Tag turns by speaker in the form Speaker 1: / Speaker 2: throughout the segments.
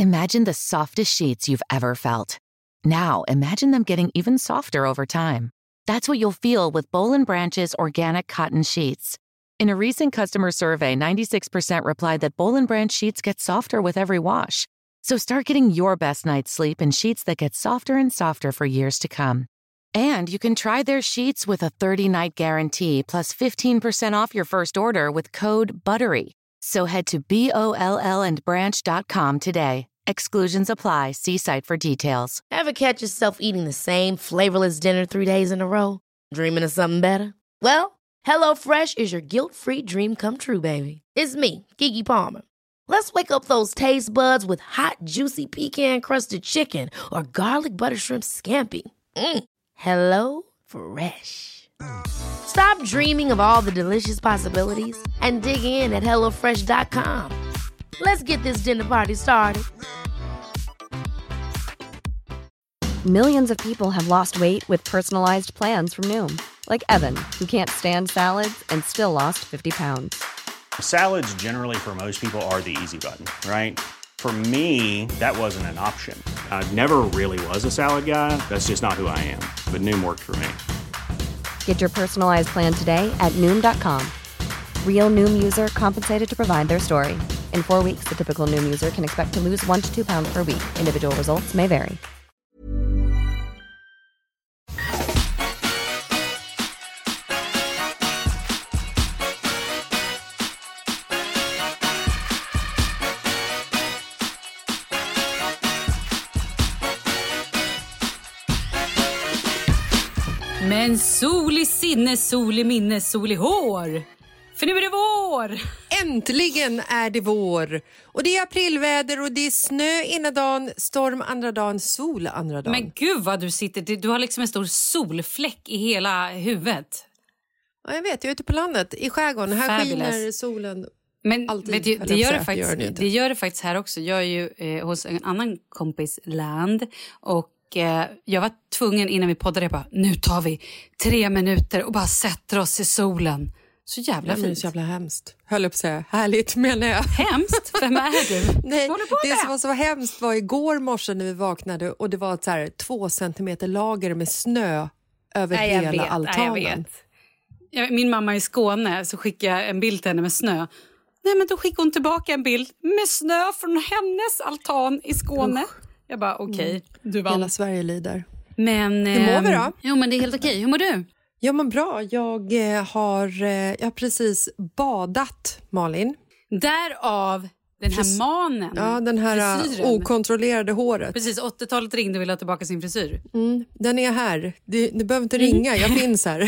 Speaker 1: Imagine the softest sheets you've ever felt. Now, imagine them getting even softer over time. That's what you'll feel with Boll & Branch's organic cotton sheets. In a recent customer survey, 96% replied that Boll & Branch sheets get softer with every wash. So start getting your best night's sleep in sheets that get softer and softer for years to come. And you can try their sheets with a 30-night guarantee plus 15% off your first order with code BUTTERY. So head to BOLLandbranch.com today. Exclusions apply. See site for details.
Speaker 2: Ever catch yourself eating the same flavorless dinner 3 days in a row? Dreaming of something better? Well, HelloFresh is your guilt-free dream come true, baby. It's me, Keke Palmer. Let's wake up those taste buds with hot, juicy pecan-crusted chicken or garlic butter shrimp scampi. Hello Fresh. Stop dreaming of all the delicious possibilities and dig in at HelloFresh.com. Let's get this dinner party started.
Speaker 3: Millions of people have lost weight with personalized plans from Noom. Like Evan, who can't stand salads and still lost 50 pounds.
Speaker 4: Salads generally for most people are the easy button, right? For me, that wasn't an option. I never really was a salad guy. That's just not who I am. But Noom worked for me.
Speaker 3: Get your personalized plan today at Noom.com. Real Noom user compensated to provide their story. In 4 weeks, the typical Noom user can expect to lose 1 to 2 pounds per week. Individual results may vary.
Speaker 5: Men sol i sinne, sol i minne, sol i hår. För nu är det vår.
Speaker 6: Äntligen är det vår. Och det är aprilväder och det är snö ena dagen, storm andra dagen, sol andra dagen.
Speaker 5: Men gud vad du sitter. Du har liksom en stor solfläck i hela huvudet.
Speaker 6: Ja, jag vet, jag är ute på landet, i skärgården. Här skiner solen.
Speaker 5: Men
Speaker 6: alltid,
Speaker 5: det gör det faktiskt här också. Jag är ju hos en annan kompis land och jag var tvungen innan vi poddade, jag bara, nu tar vi 3 minuter och bara sätter oss i solen. Så jävla fint.
Speaker 6: Så jävla hemskt. Höll upp att säga, härligt menar jag.
Speaker 5: Hemskt? Vem är du?
Speaker 6: Nej, det som var så hemskt var igår morse när vi vaknade och det var ett så här 2 centimeter lager med snö över hela altanen.
Speaker 5: Min mamma i Skåne, så skickade jag en bild till henne med snö. Nej, men då skickade hon tillbaka en bild med snö från hennes altan i Skåne. Jag bara, okej, du vann.
Speaker 6: Hela Sverige lider.
Speaker 5: Men,
Speaker 6: hur mår vi då?
Speaker 5: Jo, men det är helt okej. Hur mår du?
Speaker 6: Jag mår bra. Jag har precis badat, Malin.
Speaker 5: Därav den här manen.
Speaker 6: Ja, den här okontrollerade håret.
Speaker 5: Precis, 80-talet ringde och ville ha tillbaka sin frisyr.
Speaker 6: Den är här. Du behöver inte ringa, jag finns här.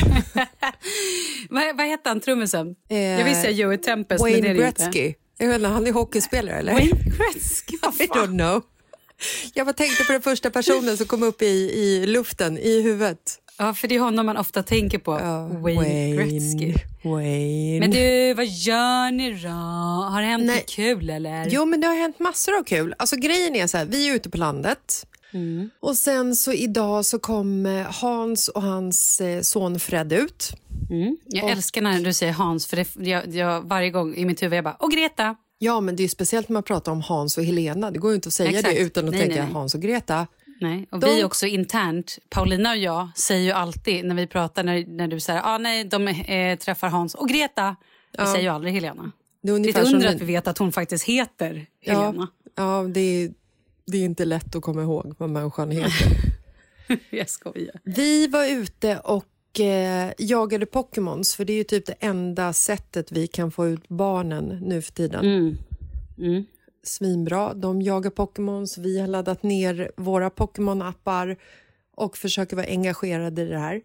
Speaker 5: Vad heter han, trummisen? Jag visste jag Joey Tempest.
Speaker 6: Wayne Gretzky. Jag vet inte, han är hockeyspelare, eller?
Speaker 5: Wayne Gretzky, vad fan?
Speaker 6: I don't know. Jag bara tänkte på den första personen som kom upp i luften, i huvudet.
Speaker 5: Ja, för det är honom man ofta tänker på. Wayne Gretzky.
Speaker 6: Wayne.
Speaker 5: Men du, vad gör ni då? Har det hänt något kul eller?
Speaker 6: Jo, men det har hänt massor av kul. Alltså grejen är så här, vi är ute på landet. Och sen så idag så kom Hans och hans son Fred ut.
Speaker 5: Jag älskar när du säger Hans, för jag varje gång i mitt huvud jag bara, och Greta.
Speaker 6: Ja, men det är speciellt när man pratar om Hans och Helena. Det går ju inte att säga det utan att tänka Hans och Greta.
Speaker 5: Nej, och vi också internt, Paulina och jag säger ju alltid när vi pratar, när du säger nej, de träffar Hans och Greta. Vi säger ju aldrig Helena. Det är lite under att vi vet att hon faktiskt heter Helena.
Speaker 6: Ja, det är inte lätt att komma ihåg vad människan heter.
Speaker 5: Jag skojar.
Speaker 6: Vi var ute och jagade Pokémons, för det är ju typ det enda sättet vi kan få ut barnen nu för tiden. Svinbra, de jagar Pokémons, vi har laddat ner våra Pokémon-appar och försöker vara engagerade i det här.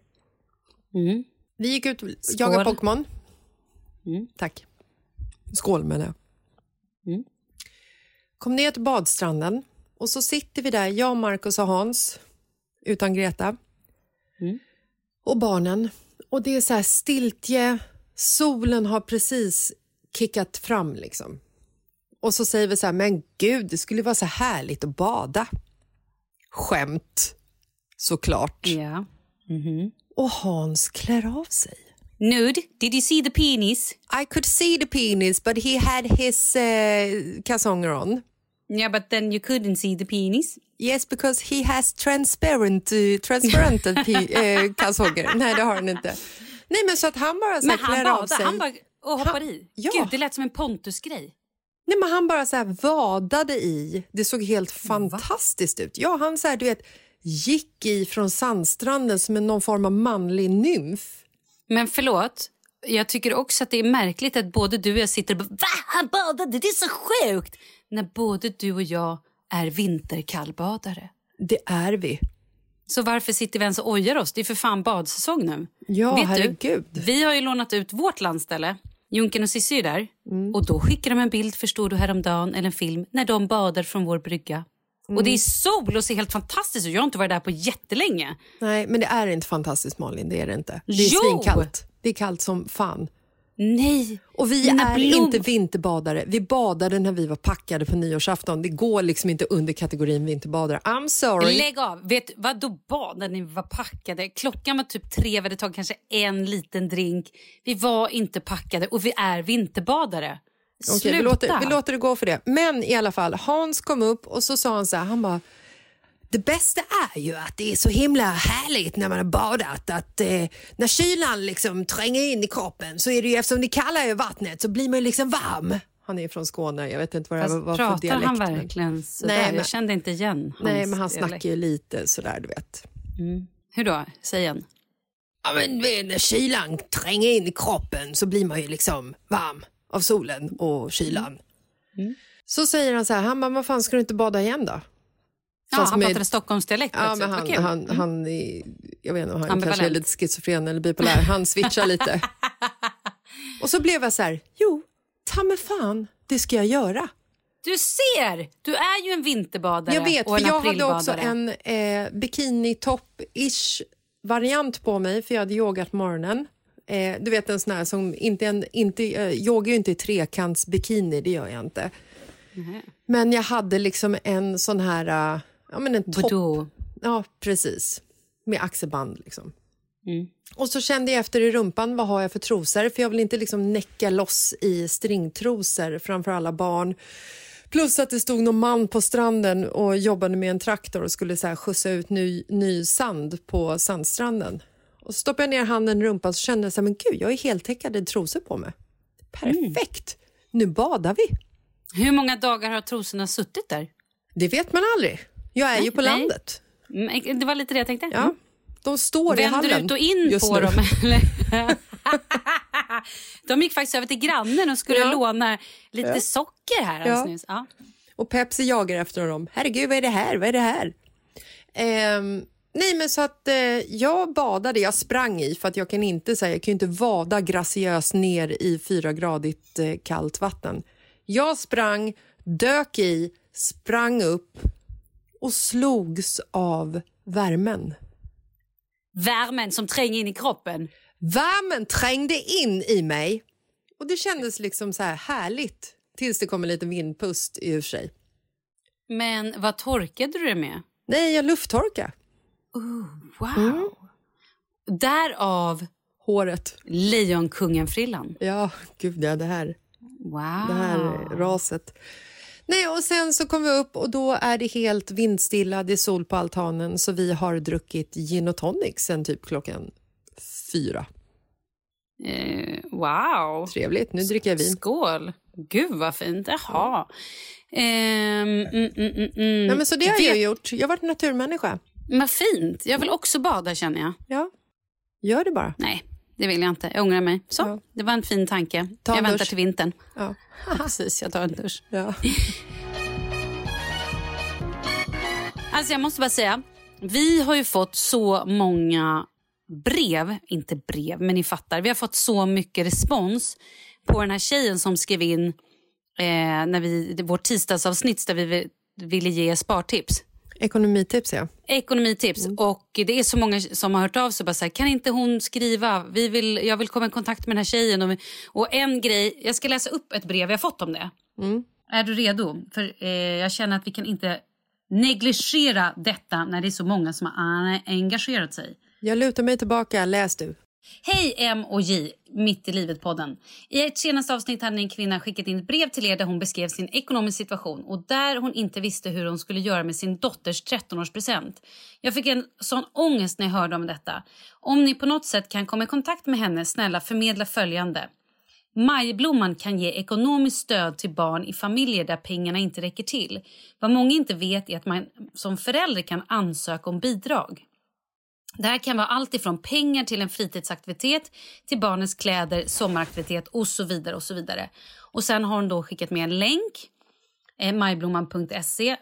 Speaker 6: Vi gick ut och jagade Pokémon. Tack. Skål menar jag. Kom ner till badstranden och så sitter vi där, jag, Marcus och Hans, utan Greta. Och barnen. Och det är så här stiltje. Solen har precis kickat fram liksom. Och så säger vi så här, men gud, det skulle vara så härligt att bada. Skämt. Såklart.
Speaker 5: Ja.
Speaker 6: Och Hans klär av sig.
Speaker 5: Nude, did you see the penis?
Speaker 6: I could see the penis, but he had his kalsonger on.
Speaker 5: Yeah, but then you couldn't see the penis.
Speaker 6: Yes, because he has transparent kalsonger. Nej, det har han inte. Nej, men så att han bara så här klär av sig.
Speaker 5: Han bara och hoppar i.
Speaker 6: Ja.
Speaker 5: Gud, det lät som en Pontus-grej.
Speaker 6: Nej, men han bara så här vadade i. Det såg helt fantastiskt ut. Ja, han så här, du vet, gick i från sandstranden som någon form av manlig nymf.
Speaker 5: Men förlåt, jag tycker också att det är märkligt att både du och jag sitter och bara, va? Han badade, det är så sjukt! När både du och jag är vinterkallbadare.
Speaker 6: Det är vi.
Speaker 5: Så varför sitter vi ens och ojar oss? Det är för fan badsäsong nu.
Speaker 6: Ja,
Speaker 5: vet
Speaker 6: herregud.
Speaker 5: Du, vi har ju lånat ut vårt landställe. Junken och Cissi är där. Och då skickar de en bild, förstår du, häromdagen, eller en film, när de badar från vår brygga. Och det är sol och ser helt fantastiskt ut. Jag har inte varit där på jättelänge.
Speaker 6: Nej, men det är inte fantastiskt, Malin. Det är det inte. Det är svinkallt. Det är kallt som fan.
Speaker 5: Nej.
Speaker 6: Och vi är inte vinterbadare. Vi badade när vi var packade på nyårsafton. Det går liksom inte under kategorin vinterbadare. I'm sorry.
Speaker 5: Lägg av. Vet vad då badade ni var packade? Klockan var typ 3, vi hade tagit kanske en liten drink. Vi var inte packade och vi är vinterbadare.
Speaker 6: Okej, vi låter det gå för det. Men i alla fall, Hans kom upp och så sa han så här, han bara, det bästa är ju att det är så himla härligt när man har badat, att när kylan liksom tränger in i kroppen så är det ju, eftersom det kallar i vattnet så blir man ju liksom varm. Han är från Skåne, jag vet inte vad det var för dialekt.
Speaker 5: Pratar han verkligen sådär? Nej, men, jag kände inte igen hans
Speaker 6: nej, men han
Speaker 5: dialekt.
Speaker 6: snackar ju lite sådär, du vet.
Speaker 5: Hur då? Säg igen.
Speaker 6: Ja, men när kylan tränger in i kroppen så blir man ju liksom varm av solen och kylan. Så säger han så här, han bara, vad fan ska du inte bada igen då?
Speaker 5: Ja, han pratade Stockholmsdialekt.
Speaker 6: Ja, men han jag vet inte, han kanske är lite schizofren eller bipolär. Han switchar lite. Och så blev jag så här, jo, ta mig fan, det ska jag göra.
Speaker 5: Du ser, du är ju en vinterbadare.
Speaker 6: Jag vet,
Speaker 5: och
Speaker 6: för
Speaker 5: en
Speaker 6: jag hade också
Speaker 5: aprilbadare.
Speaker 6: en bikini-topp-ish variant på mig, för jag hade yogat på morgonen. Du vet, en sån här som yogar ju inte i trekants bikini, det gör jag inte. Men jag hade liksom en sån här, ja men en topp. Ja, precis. Med axelband liksom. Och så kände jag efter i rumpan, vad har jag för trosor? För jag vill inte liksom näcka loss i stringtrosor framför alla barn. Plus att det stod någon man på stranden och jobbade med en traktor och skulle så här skjutsa ut ny sand på sandstranden. Och så stoppade jag ner handen i rumpan och så kände jag så här, men gud, jag är heltäckad trosor på mig. Perfekt, nu badar vi.
Speaker 5: Hur många dagar har trosorna suttit där?
Speaker 6: Det vet man aldrig. Jag är ju på landet.
Speaker 5: Det var lite det jag tänkte.
Speaker 6: Ja, de står i hallen.
Speaker 5: Vänder du ut och in på dem? Eller? De gick faktiskt över till grannen och skulle låna lite socker här.
Speaker 6: Ja.
Speaker 5: Alldeles. Ja.
Speaker 6: Och Pepsi jagar efter dem. Herregud, vad är det här? Vad är det här? Nej, men så att jag badade, jag sprang i, för att jag kan ju inte vada graciöst ner i 4-gradigt kallt vatten. Jag sprang, dök i, sprang upp och slogs av värmen.
Speaker 5: Värmen som tränger in i kroppen.
Speaker 6: Värmen trängde in i mig och det kändes liksom så här härligt tills det kom en liten vindpust i sig.
Speaker 5: Men vad torkade du det med?
Speaker 6: Nej, jag lufttorkade.
Speaker 5: Wow. Därav
Speaker 6: håret.
Speaker 5: Lejonkungen-frillan.
Speaker 6: Ja, gud ja, det här.
Speaker 5: Wow.
Speaker 6: Det här raset. Nej, och sen så kom vi upp och då är det helt vindstilla, det är sol på altanen, så vi har druckit gin och tonic sen typ klockan 4.
Speaker 5: Wow.
Speaker 6: Trevligt, nu dricker jag vin.
Speaker 5: Skål. Gud vad fint, jaha.
Speaker 6: Nej, men så det har jag gjort, jag har varit naturmänniska.
Speaker 5: Men fint, jag vill också bada känner jag.
Speaker 6: Ja, gör det bara.
Speaker 5: Nej, det vill jag inte, jag ångrar mig. Så, det var en fin tanke. Jag väntar till vintern.
Speaker 6: Ja.
Speaker 5: Precis, jag tar en dusch.
Speaker 6: Ja.
Speaker 5: Alltså jag måste bara säga, vi har ju fått så många brev, inte brev men ni fattar, vi har fått så mycket respons på den här tjejen som skrev in när vårt tisdagsavsnitt där vi ville ge spartips.
Speaker 6: Ekonomitips, ja.
Speaker 5: Ekonomitips. Och det är så många som har hört av sig och bara så här, kan inte hon skriva? Jag vill komma i kontakt med den här tjejen. Och en grej, jag ska läsa upp ett brev jag fått om det. Är du redo? För jag känner att vi kan inte negligera detta när det är så många som har engagerat sig.
Speaker 6: Jag lutar mig tillbaka, läs du.
Speaker 5: Hej M och J, Mitt i livet-podden. I ett senaste avsnitt hade en kvinna skickat in ett brev till er där hon beskrev sin ekonomiska situation och där hon inte visste hur hon skulle göra med sin dotters 13-årspresent. Jag fick en sån ångest när jag hörde om detta. Om ni på något sätt kan komma i kontakt med henne, snälla förmedla följande. Majblomman kan ge ekonomiskt stöd till barn i familjer där pengarna inte räcker till. Vad många inte vet är att man som förälder kan ansöka om bidrag. Det här kan vara allt ifrån pengar till en fritidsaktivitet till barnens kläder, sommaraktivitet och så vidare och så vidare. Och sen har hon då skickat med en länk, majblomman.se,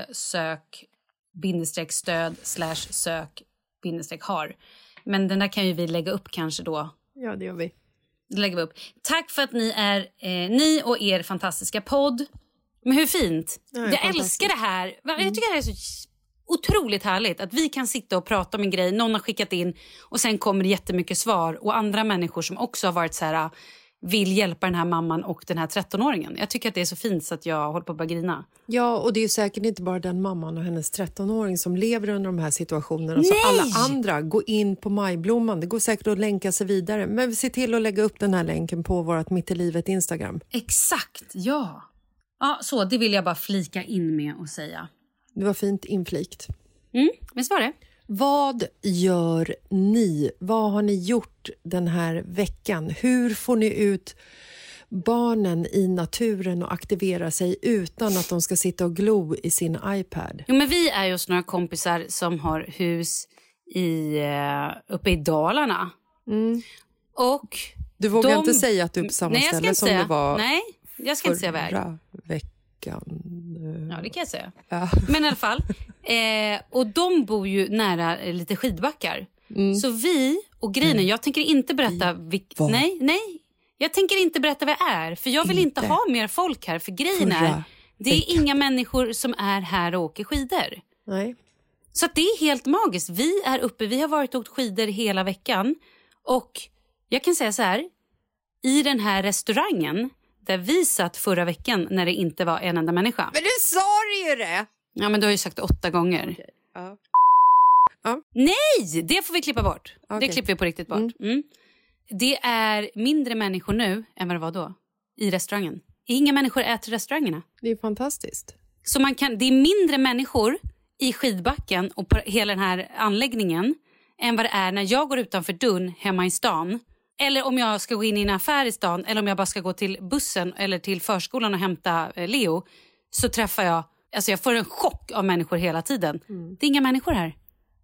Speaker 5: sök-stöd/sök-har. Men den där kan ju vi lägga upp kanske då.
Speaker 6: Ja, det gör vi.
Speaker 5: Det lägger vi upp. Tack för att ni är ni och er fantastiska podd. Men hur fint? Jag älskar det här. Jag tycker det här är så otroligt härligt att vi kan sitta och prata om en grej någon har skickat in och sen kommer det jättemycket svar och andra människor som också har varit så här vill hjälpa den här mamman och den här 13-åringen. Jag tycker att det är så fint så att jag håller på att börja grina.
Speaker 6: Ja, och det är ju säkert inte bara den mamman och hennes 13-åring som lever under de här situationerna. Så alla andra, gå in på Majblomman. Det går säkert att länka sig vidare. Men se till att lägga upp den här länken på vårt Mitt i livet Instagram.
Speaker 5: Exakt, ja. Ja, så det vill jag bara flika in med och säga.
Speaker 6: Det var fint inflikt.
Speaker 5: Visst var det?
Speaker 6: Vad gör ni? Vad har ni gjort den här veckan? Hur får ni ut barnen i naturen och aktivera sig utan att de ska sitta och glo i sin iPad?
Speaker 5: Jo, men vi är ju några kompisar som har hus uppe i Dalarna. Och
Speaker 6: du vågar inte säga att du är på samma ställe som du var.
Speaker 5: Nej, jag ska inte säga väg.
Speaker 6: Förra veckan.
Speaker 5: Ja, det kan jag säga.
Speaker 6: Ja.
Speaker 5: Men i alla fall. Och de bor ju nära lite skidbackar. Så vi, och grejen jag tänker inte berätta Nej, jag tänker inte berätta vad jag är. För jag vill inte ha mer folk här. För grejen är, det är inga människor som är här och åker skidor.
Speaker 6: Nej.
Speaker 5: Så att det är helt magiskt. Vi är uppe, vi har varit och åkt skidor hela veckan. Och jag kan säga så här, i den här restaurangen där vi satt förra veckan när det inte var en enda människa.
Speaker 6: Men du sa ju det!
Speaker 5: Ja, men du har ju sagt 8 gånger.
Speaker 6: Okay. Ja.
Speaker 5: Nej, det får vi klippa bort.
Speaker 6: Okay.
Speaker 5: Det klipper vi på riktigt bort. Det är mindre människor nu än vad det var då i restaurangen. Inga människor äter i restaurangerna.
Speaker 6: Det är fantastiskt.
Speaker 5: Så det är mindre människor i skidbacken och på hela den här anläggningen än vad det är när jag går utanför dörren hemma i stan. Eller om jag ska gå in i en affär i stan. Eller om jag bara ska gå till bussen eller till förskolan och hämta Leo. Så träffar jag, alltså jag får en chock av människor hela tiden. Det är inga människor här.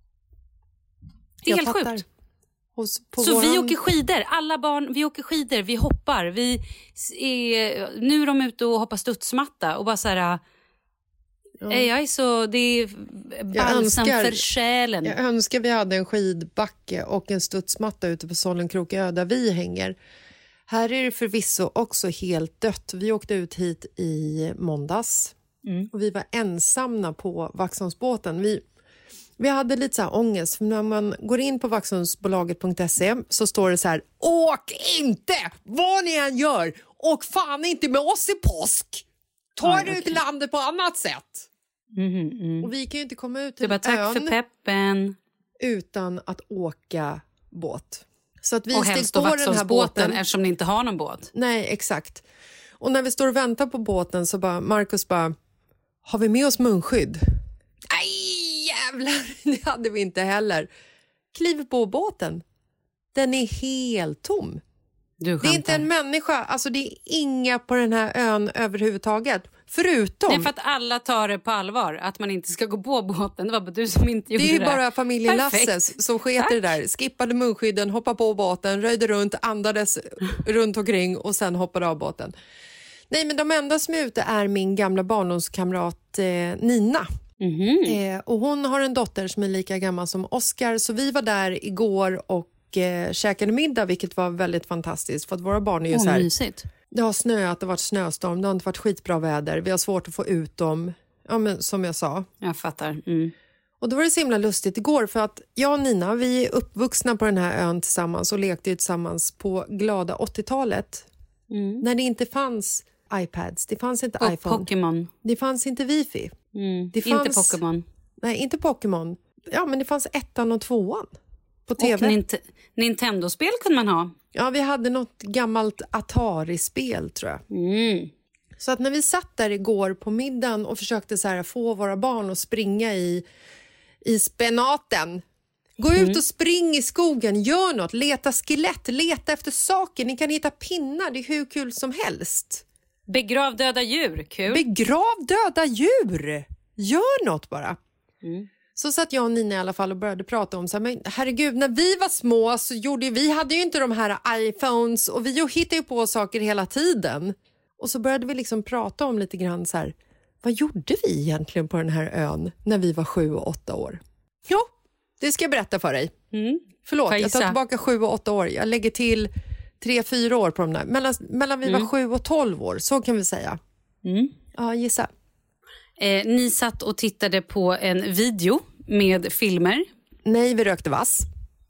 Speaker 5: Det är helt sjukt. Vi åker skidor, alla barn, vi åker skidor, vi hoppar. Nu är de ute och hoppar studsmatta och bara så här... Jag är så, det är balsam för själen.
Speaker 6: Jag önskar vi hade en skidbacke och en studsmatta ute på Sollenkrokö där vi hänger. Här är det förvisso också helt dött. Vi åkte ut hit i måndags och vi var ensamma på Vaxholmsbåten. Vi hade lite så här ångest, för när man går in på vaxholmsbolaget.se så står det så här: åk inte, vad ni än gör, åk fan inte med oss i påsk. Ta er ut i landet på annat sätt. Och vi kan ju inte komma ut till
Speaker 5: tack för peppen
Speaker 6: utan att åka båt. Så att vi
Speaker 5: och helst
Speaker 6: på den här båten
Speaker 5: eftersom ni inte har någon båt.
Speaker 6: Nej, exakt. Och när vi står och väntar på båten så bara Marcus bara, har vi med oss munskydd? Nej, jävlar, det hade vi inte heller. Kliver på båten. Den är helt tom. Det är inte en människa, alltså det är inga på den här ön överhuvudtaget. Förutom...
Speaker 5: Det är för att alla tar det på allvar, att man inte ska gå på båten. Det var bara du som inte gjorde det.
Speaker 6: Det är ju bara familjen Lasses som sket det där. Skippade munskydden, hoppade på båten, röjde runt, andades runt omkring och sen hoppade av båten. Nej, men de enda som är ute är min gamla barndomskamrat Nina. Och hon har en dotter som är lika gammal som Oscar. Så vi var där igår och käkade middag, vilket var väldigt fantastiskt. För att våra barn är ju så här...
Speaker 5: Mysigt.
Speaker 6: Det har snöat, det har varit snöstorm, det har inte varit skitbra väder. Vi har svårt att få ut dem, ja, men som jag sa.
Speaker 5: Jag fattar.
Speaker 6: Och då var det så himla lustigt igår för att jag och Nina, vi är uppvuxna på den här ön tillsammans och lekte tillsammans på glada 80-talet. När det inte fanns iPads, det fanns inte
Speaker 5: och
Speaker 6: iPhone.
Speaker 5: Pokémon.
Speaker 6: Det fanns inte Wifi.
Speaker 5: Det fanns... Inte Pokémon.
Speaker 6: Nej, inte Pokémon. Ja, men det fanns 1:an och 2:an. på tv.
Speaker 5: Och Nintendo-spel kunde man ha.
Speaker 6: Ja, vi hade något gammalt Atari-spel tror jag. Så att när vi satt där igår på middagen och försökte så här få våra barn att springa i spenaten. Gå ut och spring i skogen, gör något, leta skelett, leta efter saker. Ni kan hitta pinnar, det är hur kul som helst.
Speaker 5: Begrav döda djur, kul.
Speaker 6: Begrav döda djur! Gör något bara. Så satt jag och Nina i alla fall och började prata om så här, men herregud, när vi var små så vi hade ju inte de här iPhones och vi hittade ju på saker hela tiden. Och så började vi liksom prata om lite grann så här, vad gjorde vi egentligen på den här ön när vi var 7 och 8 år? Jo, det ska jag berätta för dig. Förlåt, jag tar tillbaka 7 och 8 år. Jag lägger till 3-4 år på de där. Mellan vi var 7 och 12 år, så kan vi säga. Ja, gissa.
Speaker 5: Ni satt och tittade på en video med filmer.
Speaker 6: Nej, vi rökte vass.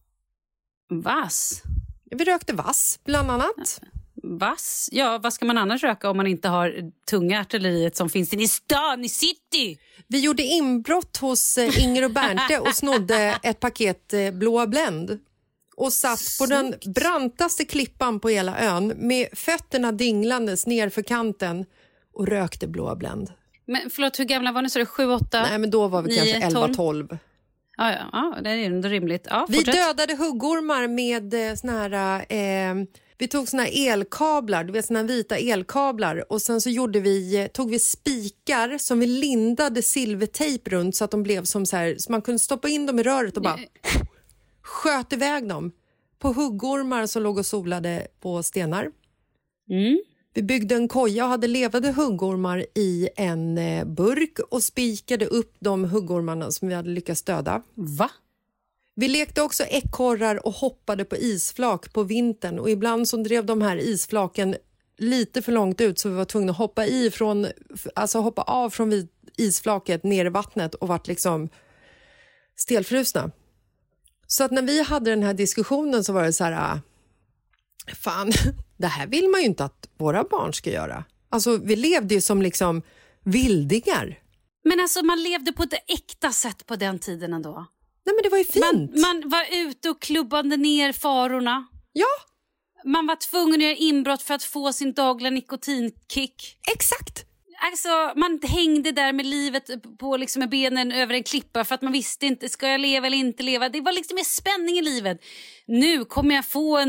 Speaker 5: Vass?
Speaker 6: Vi rökte vass, bland annat.
Speaker 5: Vass? Ja, vad ska man annars röka om man inte har tunga artilleriet som finns i stan, i city?
Speaker 6: Vi gjorde inbrott hos Inger och Bernte och snodde ett paket blåa Blend. Och satt på den brantaste klippan på hela ön med fötterna dinglandes ner för kanten och rökte blåa Blend.
Speaker 5: Men förlåt, hur gamla var ni? Så det 7-8?
Speaker 6: Nej, men då var vi 9, kanske 11-12.
Speaker 5: Ja, det är ändå rimligt. Ja,
Speaker 6: vi dödade huggormar med såna här... vi tog såna här elkablar, du vet såna vita elkablar. Och sen så tog vi spikar som vi lindade silvertejp runt så att de blev som så här... Så man kunde stoppa in dem i röret och bara sköt iväg dem. På huggormar som låg och solade på stenar. Vi byggde en koja och hade levande huggormar i en burk och spikade upp de huggormarna som vi hade lyckats döda.
Speaker 5: Va?
Speaker 6: Vi lekte också ekorrar och hoppade på isflak på vintern och ibland så drev de här isflaken lite för långt ut så vi var tvungna att hoppa av från isflaket ner i vattnet och vart liksom stelfrusna. Så att när vi hade den här diskussionen så var det så här, fan, det här vill man ju inte att våra barn ska göra. Alltså vi levde ju som liksom vildingar.
Speaker 5: Men alltså man levde på ett äkta sätt på den tiden ändå.
Speaker 6: Nej, men det var ju fint.
Speaker 5: Man var ute och klubbade ner farorna.
Speaker 6: Ja.
Speaker 5: Man var tvungen att göra inbrott för att få sin dagliga nikotinkick.
Speaker 6: Exakt.
Speaker 5: Alltså man hängde där med livet på liksom med benen över en klippa för att man visste inte, ska jag leva eller inte leva. Det var liksom mer spänning i livet. Nu kommer jag få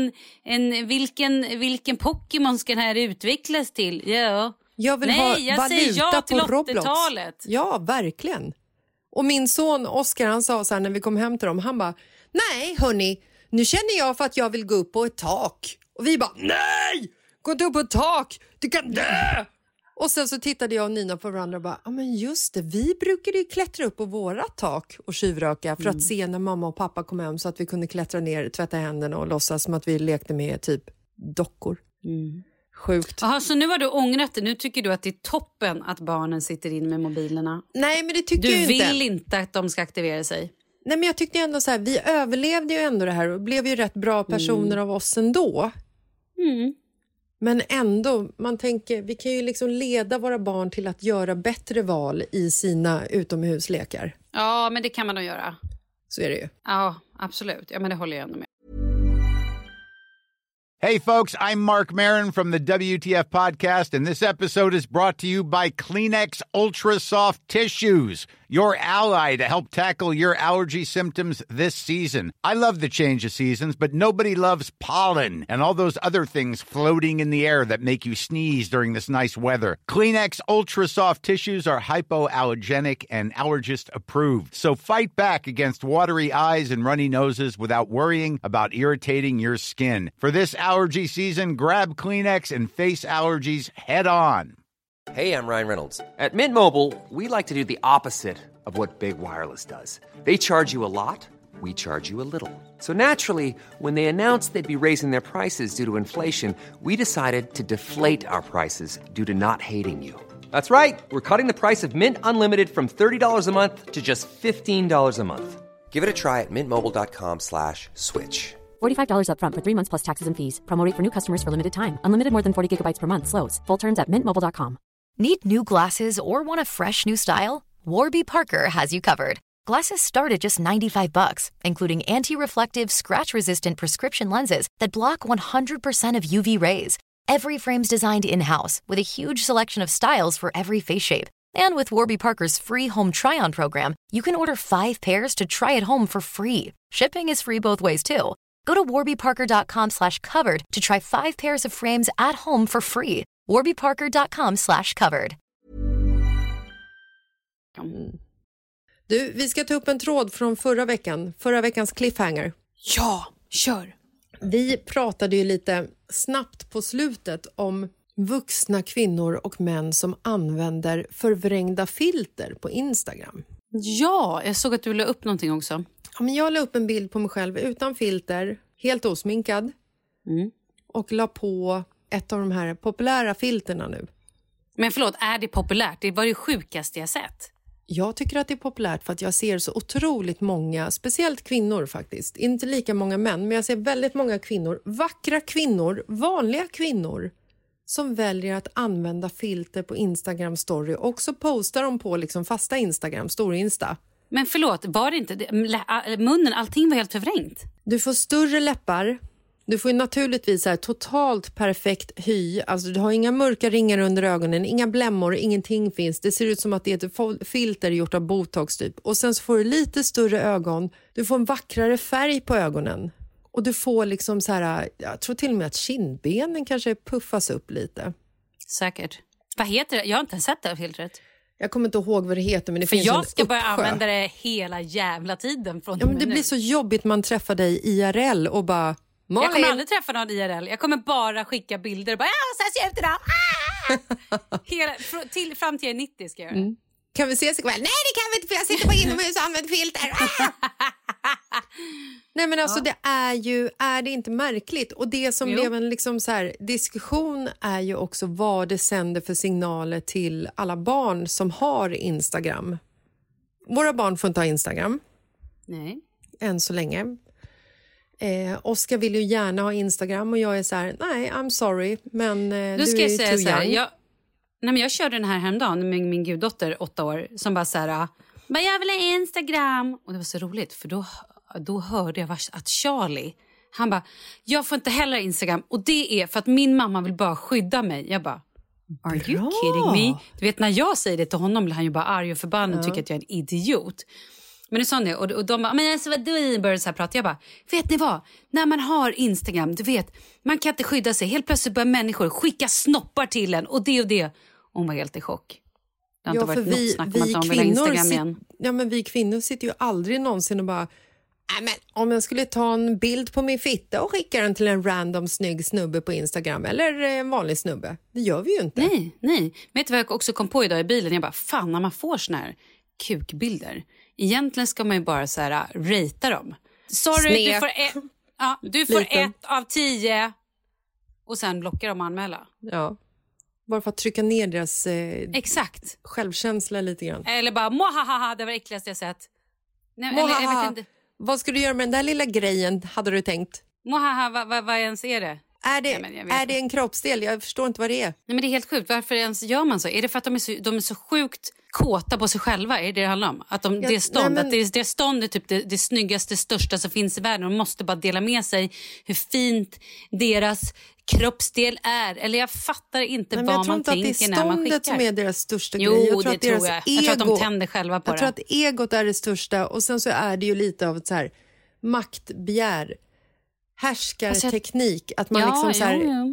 Speaker 5: vilken Pokémon ska den här utvecklas till? Ja.
Speaker 6: Jag vill ha valuta på Roblox.
Speaker 5: 80-talet.
Speaker 6: Ja, verkligen. Och min son Oskar, han sa så här när vi kom hem till dem, han bara, nej hörni, nu känner jag för att jag vill gå upp på ett tak. Och vi bara, nej, gå inte upp på ett tak, du kan dö. Och sen så tittade jag och Nina på varandra och bara, ja men just det, vi brukade ju klättra upp på våra tak och tjuvröka för att se när mamma och pappa kom hem så att vi kunde klättra ner, tvätta händerna och låtsas som att vi lekte med typ dockor. Sjukt.
Speaker 5: Jaha, så nu har du ångrat det. Nu tycker du att det är toppen att barnen sitter in med mobilerna.
Speaker 6: Nej, men det tycker jag inte.
Speaker 5: Du vill inte att de ska aktivera sig.
Speaker 6: Nej, men jag tyckte ändå så här, vi överlevde ju ändå det här och blev ju rätt bra personer av oss ändå. Men ändå, man tänker, vi kan ju liksom leda våra barn till att göra bättre val i sina utomhuslekar.
Speaker 5: Ja, men det kan man nog göra.
Speaker 6: Så är det ju.
Speaker 5: Ja, absolut. Ja, men det håller jag ändå med.
Speaker 7: Hey, folks, I'm Mark Maron from the WTF Podcast, and this episode is brought to you by Kleenex Ultra Soft Tissues, your ally to help tackle your allergy symptoms this season. I love the change of seasons, but nobody loves pollen and all those other things floating in the air that make you sneeze during this nice weather. Kleenex Ultra Soft Tissues are hypoallergenic and allergist approved, so fight back against watery eyes and runny noses without worrying about irritating your skin. For this allergy season, grab Kleenex and face allergies head on.
Speaker 8: Hey, I'm Ryan Reynolds. At Mint Mobile, we like to do the opposite of what Big Wireless does. They charge you a lot, we charge you a little. So naturally, when they announced they'd be raising their prices due to inflation, we decided to deflate our prices due to not hating you. That's right. We're cutting the price of Mint Unlimited from $30 a month to just $15 a month. Give it a try at mintmobile.com/switch.
Speaker 9: $45 up front for 3 months plus taxes and fees. Promo rate for new customers for limited time. Unlimited more than 40 gigabytes per month. Slows full terms at mintmobile.com.
Speaker 10: Need new glasses or want a fresh new style? Warby Parker has you covered. Glasses start at just $95, including anti-reflective, scratch-resistant prescription lenses that block 100% of UV rays. Every frame's designed in-house with a huge selection of styles for every face shape. And with Warby Parker's free home try-on program, you can order 5 pairs to try at home for free. Shipping is free both ways too. Go to warbyparker.com/covered to try 5 pairs of frames at home for free. warbyparker.com/covered.
Speaker 6: Du, vi ska ta upp en tråd från förra veckans cliffhanger.
Speaker 5: Ja, kör!
Speaker 6: Vi pratade ju lite snabbt på slutet om vuxna kvinnor och män som använder förvrängda filter på Instagram.
Speaker 5: Ja, jag såg att du la upp någonting också.
Speaker 6: Ja, men jag la upp en bild på mig själv utan filter, helt osminkad. Och la på ett av de här populära filterna nu.
Speaker 5: Men förlåt, är det populärt? Det var det sjukaste jag sett.
Speaker 6: Jag tycker att det är populärt för att jag ser så otroligt många, speciellt kvinnor faktiskt. Inte lika många män, men jag ser väldigt många kvinnor, vackra kvinnor, vanliga kvinnor som väljer att använda filter på Instagram story och så postar de på liksom fasta Instagram, stor Insta.
Speaker 5: Men förlåt, var det inte munnen, allting var helt förvrängt?
Speaker 6: Du får större läppar. Du får ju naturligtvis så här totalt perfekt hy. Alltså du har inga mörka ringar under ögonen, inga blämmor, ingenting finns. Det ser ut som att det är ett filter gjort av botox typ. Och sen så får du lite större ögon. Du får en vackrare färg på ögonen. Och du får liksom så här, jag tror till och med att kindbenen kanske puffas upp lite.
Speaker 5: Säkert. Vad heter det? Jag har inte sett det filtret.
Speaker 6: Jag kommer inte ihåg vad det heter, men det
Speaker 5: för
Speaker 6: finns
Speaker 5: jag ska börja använda det hela jävla tiden. Från
Speaker 6: men det blir så jobbigt man träffar dig IRL och bara... Malin.
Speaker 5: Jag kommer aldrig träffa någon IRL. Jag kommer bara skicka bilder och bara, så här ser jag ut idag. Fram till jag är 90 ska jag göra det.
Speaker 6: Kan vi ses ikväll? Nej, det kan vi inte för jag sitter på inomhus och använder filter. Nej, men alltså det är det inte märkligt? Och det som blev en liksom så här diskussion är ju också vad det sänder för signaler till alla barn som har Instagram. Våra barn får inte ha Instagram.
Speaker 5: Nej.
Speaker 6: Än så länge. Oskar vill ju gärna ha Instagram och jag är så här, nej, I'm sorry, men
Speaker 5: du ska
Speaker 6: är
Speaker 5: säga
Speaker 6: too
Speaker 5: så här,
Speaker 6: young.
Speaker 5: jag körde den här häromdagen med min guddotter, 8 år, som bara så här, men jag vill ha Instagram. Och det var så roligt, för då hörde jag att Charlie, han bara, jag får inte heller Instagram. Och det är för att min mamma vill bara skydda mig. Jag bara, are you kidding me? Du vet, när jag säger det till honom blir han ju bara arg och förbannad och tycker att jag är en idiot. Men det sa det, och de bara, men alltså vad du började så här prata. Jag bara, vet ni vad? När man har Instagram, du vet, man kan inte skydda sig. Helt plötsligt börjar människor skicka snoppar till en och det och det. Hon var helt i chock. Det har inte varit något snack om att de vill ha Instagram igen.
Speaker 6: Ja, men vi kvinnor sitter ju aldrig någonsin och bara, men om jag skulle ta en bild på min fitta och skicka den till en random snygg snubbe på Instagram eller en vanlig snubbe. Det gör vi ju inte.
Speaker 5: Nej. Vet du vad jag också kom på idag i bilen? Jag bara, fan, när man får såna här kukbilder. Egentligen ska man ju bara så här ratea dem. Sorry, du får 1 av 10 och sen blockar de och anmäla.
Speaker 6: Ja. Bara för att trycka ner deras
Speaker 5: exakt
Speaker 6: självkänsla lite grann.
Speaker 5: Eller bara, mohaha, det var det äckligaste jag sett. Nej, eller, jag vet inte.
Speaker 6: Vad ska du göra med den där lilla grejen, hade du tänkt?
Speaker 5: Mohaha, vad ens är det?
Speaker 6: Är det en kroppsdel? Jag förstår inte vad det är.
Speaker 5: Nej, men det är helt sjukt. Varför ens gör man så? Är det för att de är så sjukt kåta på sig själva? Är det handlar om? Att det stånd är typ det snyggaste, största som finns i världen. De måste bara dela med sig hur fint deras kroppsdel är. Eller jag fattar inte vad man tänker när man skickar. Jag tror inte att det är ståndet som är deras största grej. Jo, det tror jag. Jag tror att de tänder själva på det.
Speaker 6: Jag tror att egot är det största. Och sen så är det ju lite av ett så här maktbegär. Härskarteknik, att man liksom så här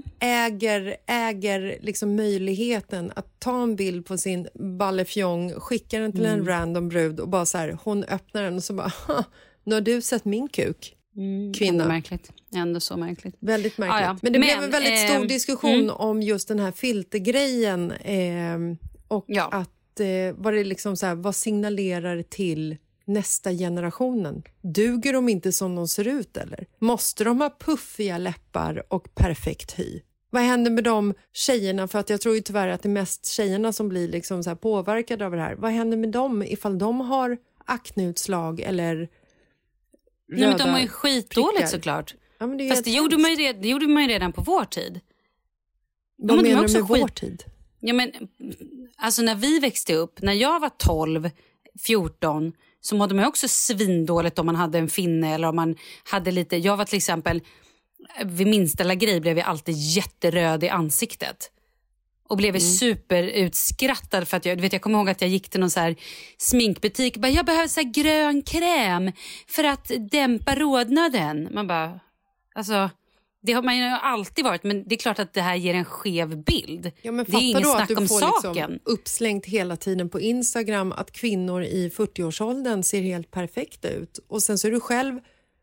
Speaker 6: äger liksom möjligheten att ta en bild på sin ballefjong, skicka den till en random brud och bara så här, hon öppnar den och så bara, nu har du sett min kuk, kvinna.
Speaker 5: Ändå märkligt. Ändå så märkligt.
Speaker 6: Väldigt märkligt. Ja. Men det blev en väldigt stor diskussion om just den här filtergrejen och att vad det liksom så här, vad signalerar till nästa generationen? Duger de inte som de ser ut eller? Måste de ha puffiga läppar och perfekt hy? Vad händer med de tjejerna? För att jag tror ju tyvärr att det är mest tjejerna som blir liksom så här påverkade av det här. Vad händer med dem ifall de har akneutslag eller röda
Speaker 5: Nej, men de är ju skitdåligt såklart.
Speaker 6: Ja, men
Speaker 5: fast det gjorde man ju redan på vår tid.
Speaker 6: Vad menar du med vår tid?
Speaker 5: Ja, men alltså när vi växte upp, när jag var 12, 14 så mådde man också svindåligt om man hade en finne eller om man hade lite... Jag var till exempel, vid minsta lilla grej blev jag alltid jätteröd i ansiktet. Och blev superutskrattad för att jag kommer ihåg att jag gick till någon så här sminkbutik. Jag behöver så här grön kräm för att dämpa rodnaden. Man bara, alltså... Det har man ju alltid varit, men det är klart att det här ger en skev bild.
Speaker 6: Ja, men
Speaker 5: det är ingen snack om saken.
Speaker 6: Liksom uppslängt hela tiden på Instagram att kvinnor i 40-årsåldern ser helt perfekta ut. Och sen så är du själv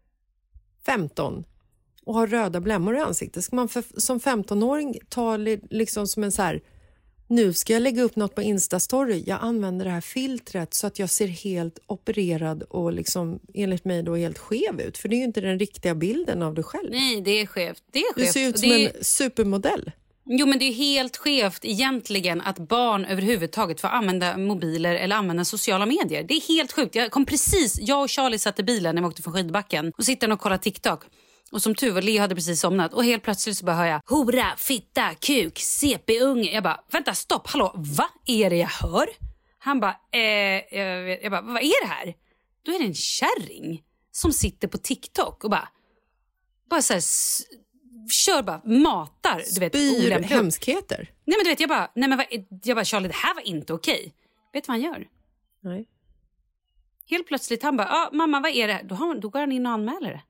Speaker 6: 15 och har röda blämmor i ansiktet. Ska man som 15-åring ta liksom som en så här... Nu ska jag lägga upp något på Instastory. Jag använder det här filtret så att jag ser helt opererad och liksom, enligt mig då helt skev ut. För det är ju inte den riktiga bilden av dig själv.
Speaker 5: Nej, det är skevt.
Speaker 6: Du ser ut som en supermodell.
Speaker 5: Jo, men det är helt skevt egentligen att barn överhuvudtaget får använda mobiler eller använda sociala medier. Det är helt sjukt. Jag och Charlie satt i bilen när vi åkte från skidbacken och sitter och kollar TikTok. Och som tur var, Leo hade precis somnat. Och helt plötsligt så bara hör jag: hora, fitta, kuk, CP-unge. Jag bara, vänta, stopp, hallå, vad är det jag hör? Han bara, jag bara, vad är det här? Då är det en kärring som sitter på TikTok och bara så här, kör bara, matar. Du vet,
Speaker 6: spyr hemskheter.
Speaker 5: Nej, men du vet, jag bara, Charlie, det här var inte okej. Vet du vad han gör?
Speaker 6: Nej.
Speaker 5: Helt plötsligt, han bara, mamma, vad är det här? Då går han in och anmäler det.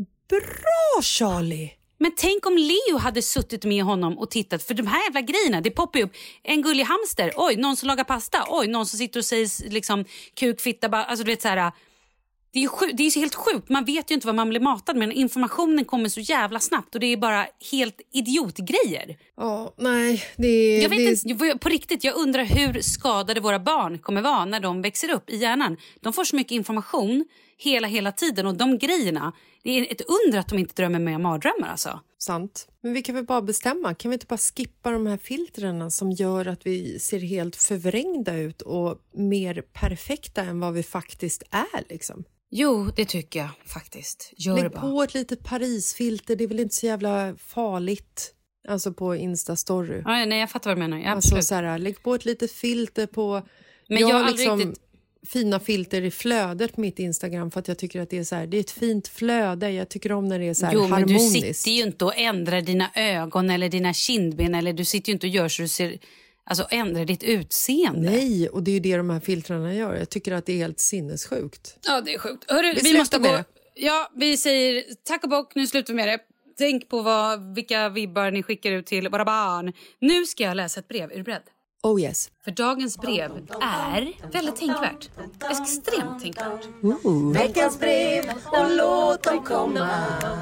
Speaker 6: Bra, Charlie!
Speaker 5: Men tänk om Leo hade suttit med honom och tittat. För de här jävla grejerna, det poppar upp en gullig hamster. Oj, någon som lagar pasta. Oj, någon som sitter och säger liksom kuk, fitta. Alltså du vet så här. Det är helt sjukt. Man vet ju inte vad man blir matad med. Men informationen kommer så jävla snabbt. Och det är bara helt idiotgrejer.
Speaker 6: Ja, nej. Jag vet
Speaker 5: inte, på riktigt, jag undrar hur skadade våra barn kommer vara när de växer upp i hjärnan. De får så mycket information hela tiden. Och de grejerna, det är ett under att de inte drömmer med mardrömmar alltså.
Speaker 6: Sant. Men vi kan väl bara bestämma. Kan vi inte bara skippa de här filtrerna som gör att vi ser helt förvrängda ut och mer perfekta än vad vi faktiskt är liksom?
Speaker 5: Jo, det tycker jag faktiskt.
Speaker 6: Lägg på ett litet Paris-filter. Det är väl inte så jävla farligt. Alltså på Insta-story.
Speaker 5: Ja, nej, jag fattar vad du menar. Ja,
Speaker 6: alltså så här, lägg på ett litet filter på...
Speaker 5: Men jag har liksom
Speaker 6: riktigt fina filter i flödet på mitt Instagram för att jag tycker att det är så här, det är ett fint flöde. Jag tycker om när det är så här harmoniskt.
Speaker 5: Men du sitter ju inte och ändrar dina ögon eller dina kindben, eller du sitter ju inte och gör så du ser, alltså ändrar ditt utseende.
Speaker 6: Nej, och det är ju det de här filtrarna gör. Jag tycker att det är helt sinnessjukt.
Speaker 5: Ja, det är sjukt. Hörru, vi måste gå. Ja, vi säger tack och bock, nu slutar vi med det. Tänk på vilka vibbar ni skickar ut till våra barn. Nu ska jag läsa ett brev. Är du beredd?
Speaker 6: Oh yes.
Speaker 5: För dagens brev är väldigt tänkvärt. Extremt tänkvärt.
Speaker 11: Veckans brev och låt dem komma.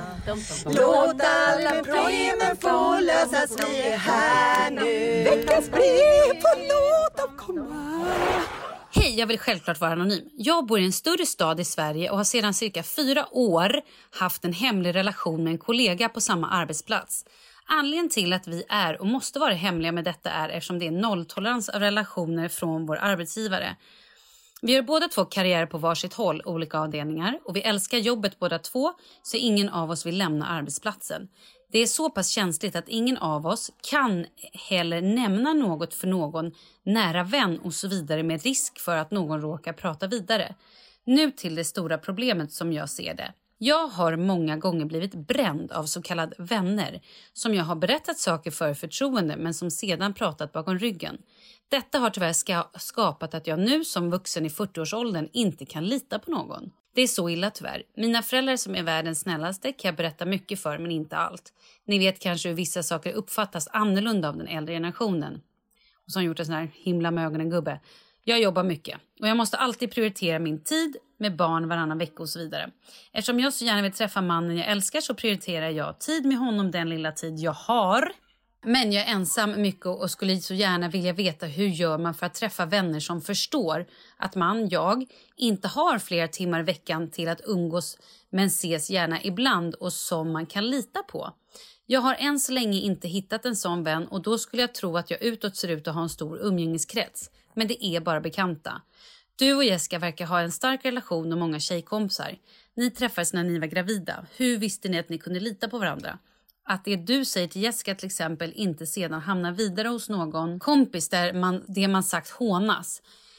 Speaker 11: Låt alla breven få lösas, vi är här nu. Veckans brev och låt dem komma.
Speaker 5: Hej, jag vill självklart vara anonym. Jag bor i en större stad i Sverige och har sedan cirka 4 år haft en hemlig relation med en kollega på samma arbetsplats. Anledningen till att vi är och måste vara hemliga med detta är eftersom det är nolltolerans av relationer från vår arbetsgivare. Vi gör båda 2 karriärer på varsitt håll, olika avdelningar, och vi älskar jobbet båda 2, så ingen av oss vill lämna arbetsplatsen. Det är så pass känsligt att ingen av oss kan heller nämna något för någon nära vän och så vidare, med risk för att någon råkar prata vidare. Nu till det stora problemet som jag ser det. Jag har många gånger blivit bränd av så kallade vänner som jag har berättat saker för förtroende men som sedan pratat bakom ryggen. Detta har tyvärr skapat att jag nu som vuxen i 40-årsåldern inte kan lita på någon. Det är så illa tyvärr. Mina föräldrar som är världens snällaste kan jag berätta mycket för, men inte allt. Ni vet kanske hur vissa saker uppfattas annorlunda av den äldre generationen. Och som gjort en sån här himla med ögonen gubbe. Jag jobbar mycket och jag måste alltid prioritera min tid med barn varannan vecka och så vidare. Eftersom jag så gärna vill träffa mannen jag älskar så prioriterar jag tid med honom den lilla tid jag har. Men jag är ensam mycket och skulle så gärna vilja veta hur gör man för att träffa vänner som förstår att jag inte har flera timmar i veckan till att umgås men ses gärna ibland och som man kan lita på. Jag har än så länge inte hittat en sån vän och då skulle jag tro att jag utåt ser ut att ha en stor umgängeskrets. Men det är bara bekanta. Du och Jessica verkar ha en stark relation och många tjejkompisar. Ni träffades när ni var gravida. Hur visste ni att ni kunde lita på varandra? Att det du säger till Jessica till exempel inte sedan hamnar vidare hos någon kompis där det man sagt hånas.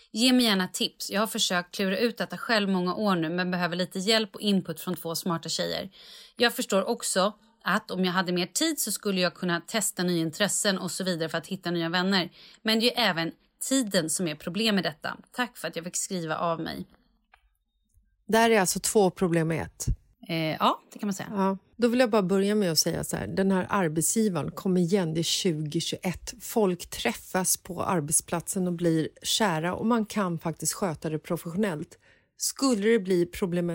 Speaker 5: Ge mig gärna tips. Jag har försökt klura ut detta själv många år nu men behöver lite hjälp och input från 2 smarta tjejer. Jag förstår också att om jag hade mer tid så skulle jag kunna testa nya intressen och så vidare för att hitta nya vänner. Men det är ju även tiden som är problem med detta. Tack för att jag fick skriva av mig.
Speaker 6: Där är alltså 2 problem med 1.
Speaker 5: Ja, det kan man säga.
Speaker 6: Ja, då vill jag bara börja med att säga så här. Den här arbetsgivaren, kom igen, det är 2021. Folk träffas på arbetsplatsen och blir kära och man kan faktiskt sköta det professionellt. Skulle det bli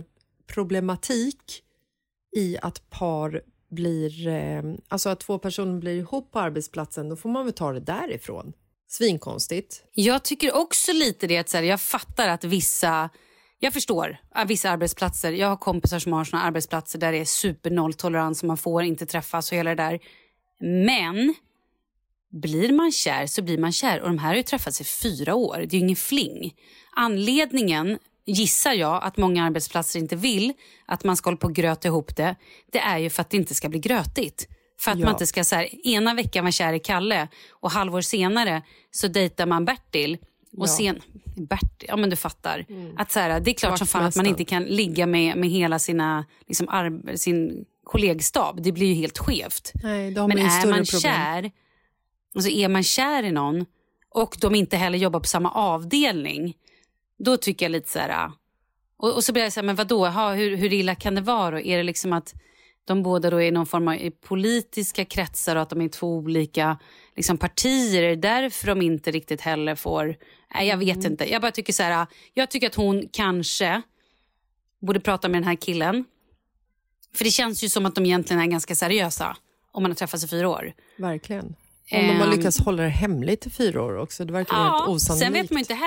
Speaker 6: problematik i att par blir, alltså att 2 personer blir ihop på arbetsplatsen, då får man väl ta det därifrån. Svinkonstigt.
Speaker 5: Jag tycker också lite det att så här, jag fattar att jag förstår att vissa arbetsplatser, jag har kompisar som har såna arbetsplatser där det är super nolltolerans och man får inte träffas och hela det där. Men blir man kär så blir man kär och de här har ju träffats i 4 år. Det är ju ingen fling. Anledningen gissar jag att många arbetsplatser inte vill att man ska hålla på och gröta ihop det. Det är ju för att det inte ska bli grötigt. För att man inte ska så här, ena veckan vara kär i Kalle och halvår senare så dejtar man Bertil. Och sen, Bertil, ja men du fattar. Att så här, det är klart som fan att man inte kan ligga med hela sina, liksom, sin kollegstab. Det blir ju helt skevt.
Speaker 6: Nej,
Speaker 5: men är man kär, alltså är man kär i någon och de inte heller jobbar på samma avdelning, då tycker jag lite så här. Och så blir jag så här, men vadå? Hur illa kan det vara? Och är det liksom att de båda då är i någon form av politiska kretsar och att de är 2 olika liksom, partier? Är det därför de inte riktigt heller får... Nej, jag vet inte. Jag bara tycker så här, jag tycker att hon kanske borde prata med den här killen. För det känns ju som att de egentligen är ganska seriösa om man har träffats i 4 år.
Speaker 6: Verkligen. Om de har lyckats hålla det hemligt i 4 år också. Det verkar helt osannolikt.
Speaker 5: Sen vet man inte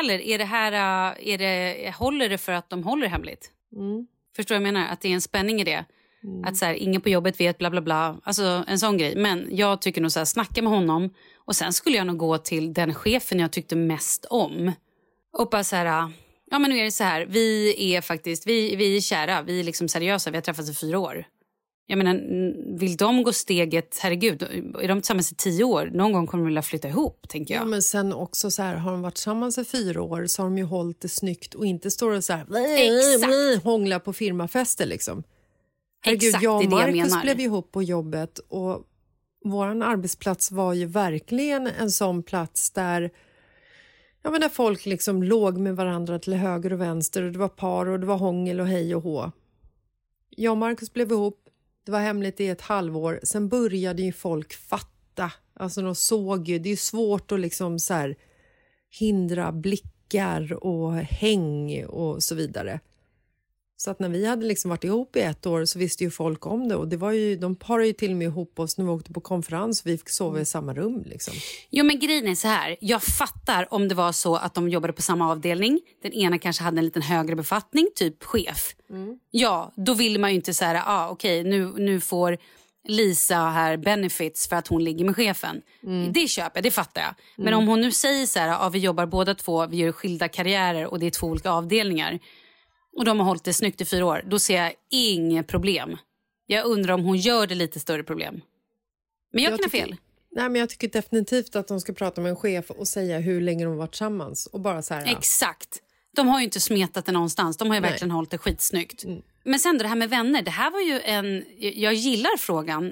Speaker 5: heller, håller det för att de håller hemligt? Förstår jag menar? Att det är en spänning i det. Att så här, ingen på jobbet vet bla bla bla. Alltså en sån grej. Men jag tycker nog så här, snacka med honom. Och sen skulle jag nog gå till den chefen jag tyckte mest om. Och bara så här, ja men nu är det så här. Vi är faktiskt, vi är kära. Vi är liksom seriösa. Vi har träffats i 4 år. Jag menar, vill de gå steget, herregud, är de tillsammans i 10 år? Någon gång kommer de vilja flytta ihop, tänker jag.
Speaker 6: Ja, men sen också så här, har de varit tillsammans i 4 år så har de ju hållit det snyggt och inte står och så här, hångla på firmafester liksom. Herregud,
Speaker 5: exakt,
Speaker 6: jag och
Speaker 5: det
Speaker 6: Marcus blev ihop på jobbet och våran arbetsplats var ju verkligen en sån plats där, ja, men där folk liksom låg med varandra till höger och vänster och det var par och det var hångel och hej och hå. Jag och Marcus blev ihop. Det var hemligt i ett halvår. Sen började ju folk fatta. Alltså de såg ju. Det är ju svårt att liksom så här hindra blickar och häng och så vidare. Så att när vi hade liksom varit ihop i 1 år så visste ju folk om det. Och det var ju, de parade ju till och med ihop oss när vi åkte på konferens. Vi fick sova i samma rum liksom.
Speaker 5: Jo, men grejen är så här. Jag fattar om det var så att de jobbade på samma avdelning. Den ena kanske hade en liten högre befattning, typ chef. Ja, då vill man ju inte så här, okej, nu får Lisa här benefits för att hon ligger med chefen. Det köper jag, det fattar jag. Men om hon nu säger så här, vi jobbar båda 2, vi gör skilda karriärer och det är 2 olika avdelningar. Och de har hållit det snyggt i 4 år. Då ser jag inget problem. Jag undrar om hon gör det lite större problem. Men jag kan ha fel.
Speaker 6: Nej, men jag tycker definitivt att de ska prata med en chef och säga hur länge de har varit tillsammans. Och bara så här,
Speaker 5: exakt. De har ju inte smetat det någonstans. De har ju verkligen hållit det skitsnyggt. Men sen då det här med vänner. Det här var ju jag gillar frågan.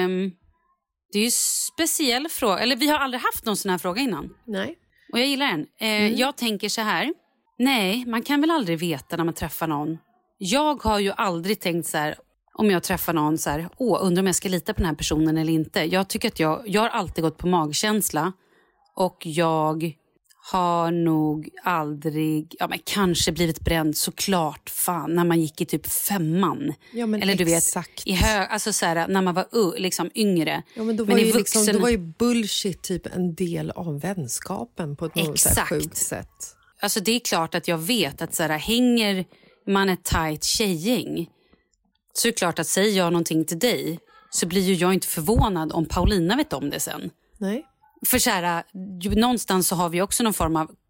Speaker 5: Det är ju speciell fråga. Eller vi har aldrig haft någon sån här fråga innan.
Speaker 6: Nej.
Speaker 5: Och jag gillar den. Jag tänker så här. Nej, man kan väl aldrig veta när man träffar någon. Jag har ju aldrig tänkt så här, om jag träffar någon så här, undrar om jag ska lita på den här personen eller inte. Jag tycker att jag har alltid gått på magkänsla. Och jag har nog aldrig, men kanske blivit bränd såklart, fan, när man gick i typ 5:an.
Speaker 6: Ja, men
Speaker 5: eller
Speaker 6: exakt.
Speaker 5: Du vet, alltså så här, när man var liksom yngre.
Speaker 6: Ja, men då var, ju liksom, då var ju bullshit typ en del av vänskapen på ett något sjukt sätt.
Speaker 5: Alltså det är klart att jag vet att så här, hänger man ett tajt tjejgäng så är det klart att säger jag någonting till dig så blir ju jag inte förvånad om Paulina vet om det sen.
Speaker 6: Nej.
Speaker 5: För så här, någonstans så har vi också någon form av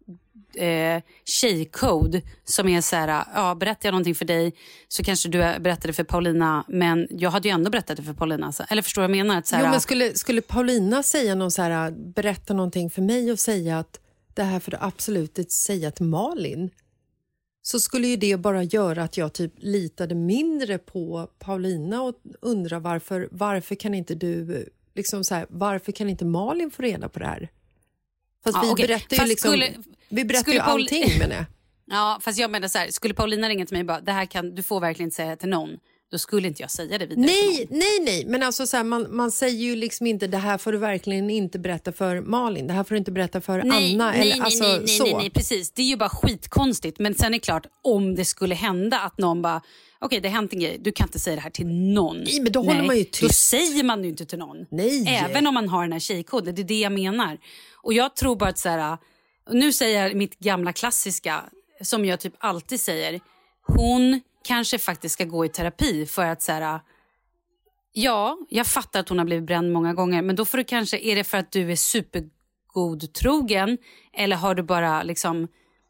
Speaker 5: tjejkod som är så här, berättar jag någonting för dig så kanske du berättade för Paulina, men jag hade ju ändå berättat det för Paulina. Eller förstår jag menar? Att så här,
Speaker 6: jo, men skulle Paulina säga någon så här, berätta någonting för mig och säga att det här för att absolut inte säga till Malin, så skulle ju det bara göra att jag typ litade mindre på Paulina och undrar varför kan inte du liksom så här, varför kan inte Malin få reda på det här? Fast vi berättar ju liksom, vi berättar ju allting med det.
Speaker 5: Ja, fast jag menar så här, skulle Paulina ringa till mig och bara, det här du får verkligen inte säga till någon, då skulle inte jag säga det vidare.
Speaker 6: Nej, men alltså så här, man säger ju liksom inte, det här får du verkligen inte berätta för Malin, det här får du inte berätta för Anna.
Speaker 5: Nej, precis. Det är ju bara skitkonstigt, men sen är det klart, om det skulle hända att någon bara, okej, det har hänt en grej, du kan inte säga det här till någon.
Speaker 6: Nej, men då håller man ju tyst.
Speaker 5: Då säger man ju inte till någon.
Speaker 6: Nej.
Speaker 5: Även om man har den här tjejkoden, det är det jag menar. Och jag tror bara att så här, nu säger jag mitt gamla klassiska, som jag typ alltid säger, hon kanske faktiskt ska gå i terapi för att så här, ja, jag fattar att hon har blivit bränd många gånger, men då får du kanske, är det för att du är supergodtrogen, eller har du bara liksom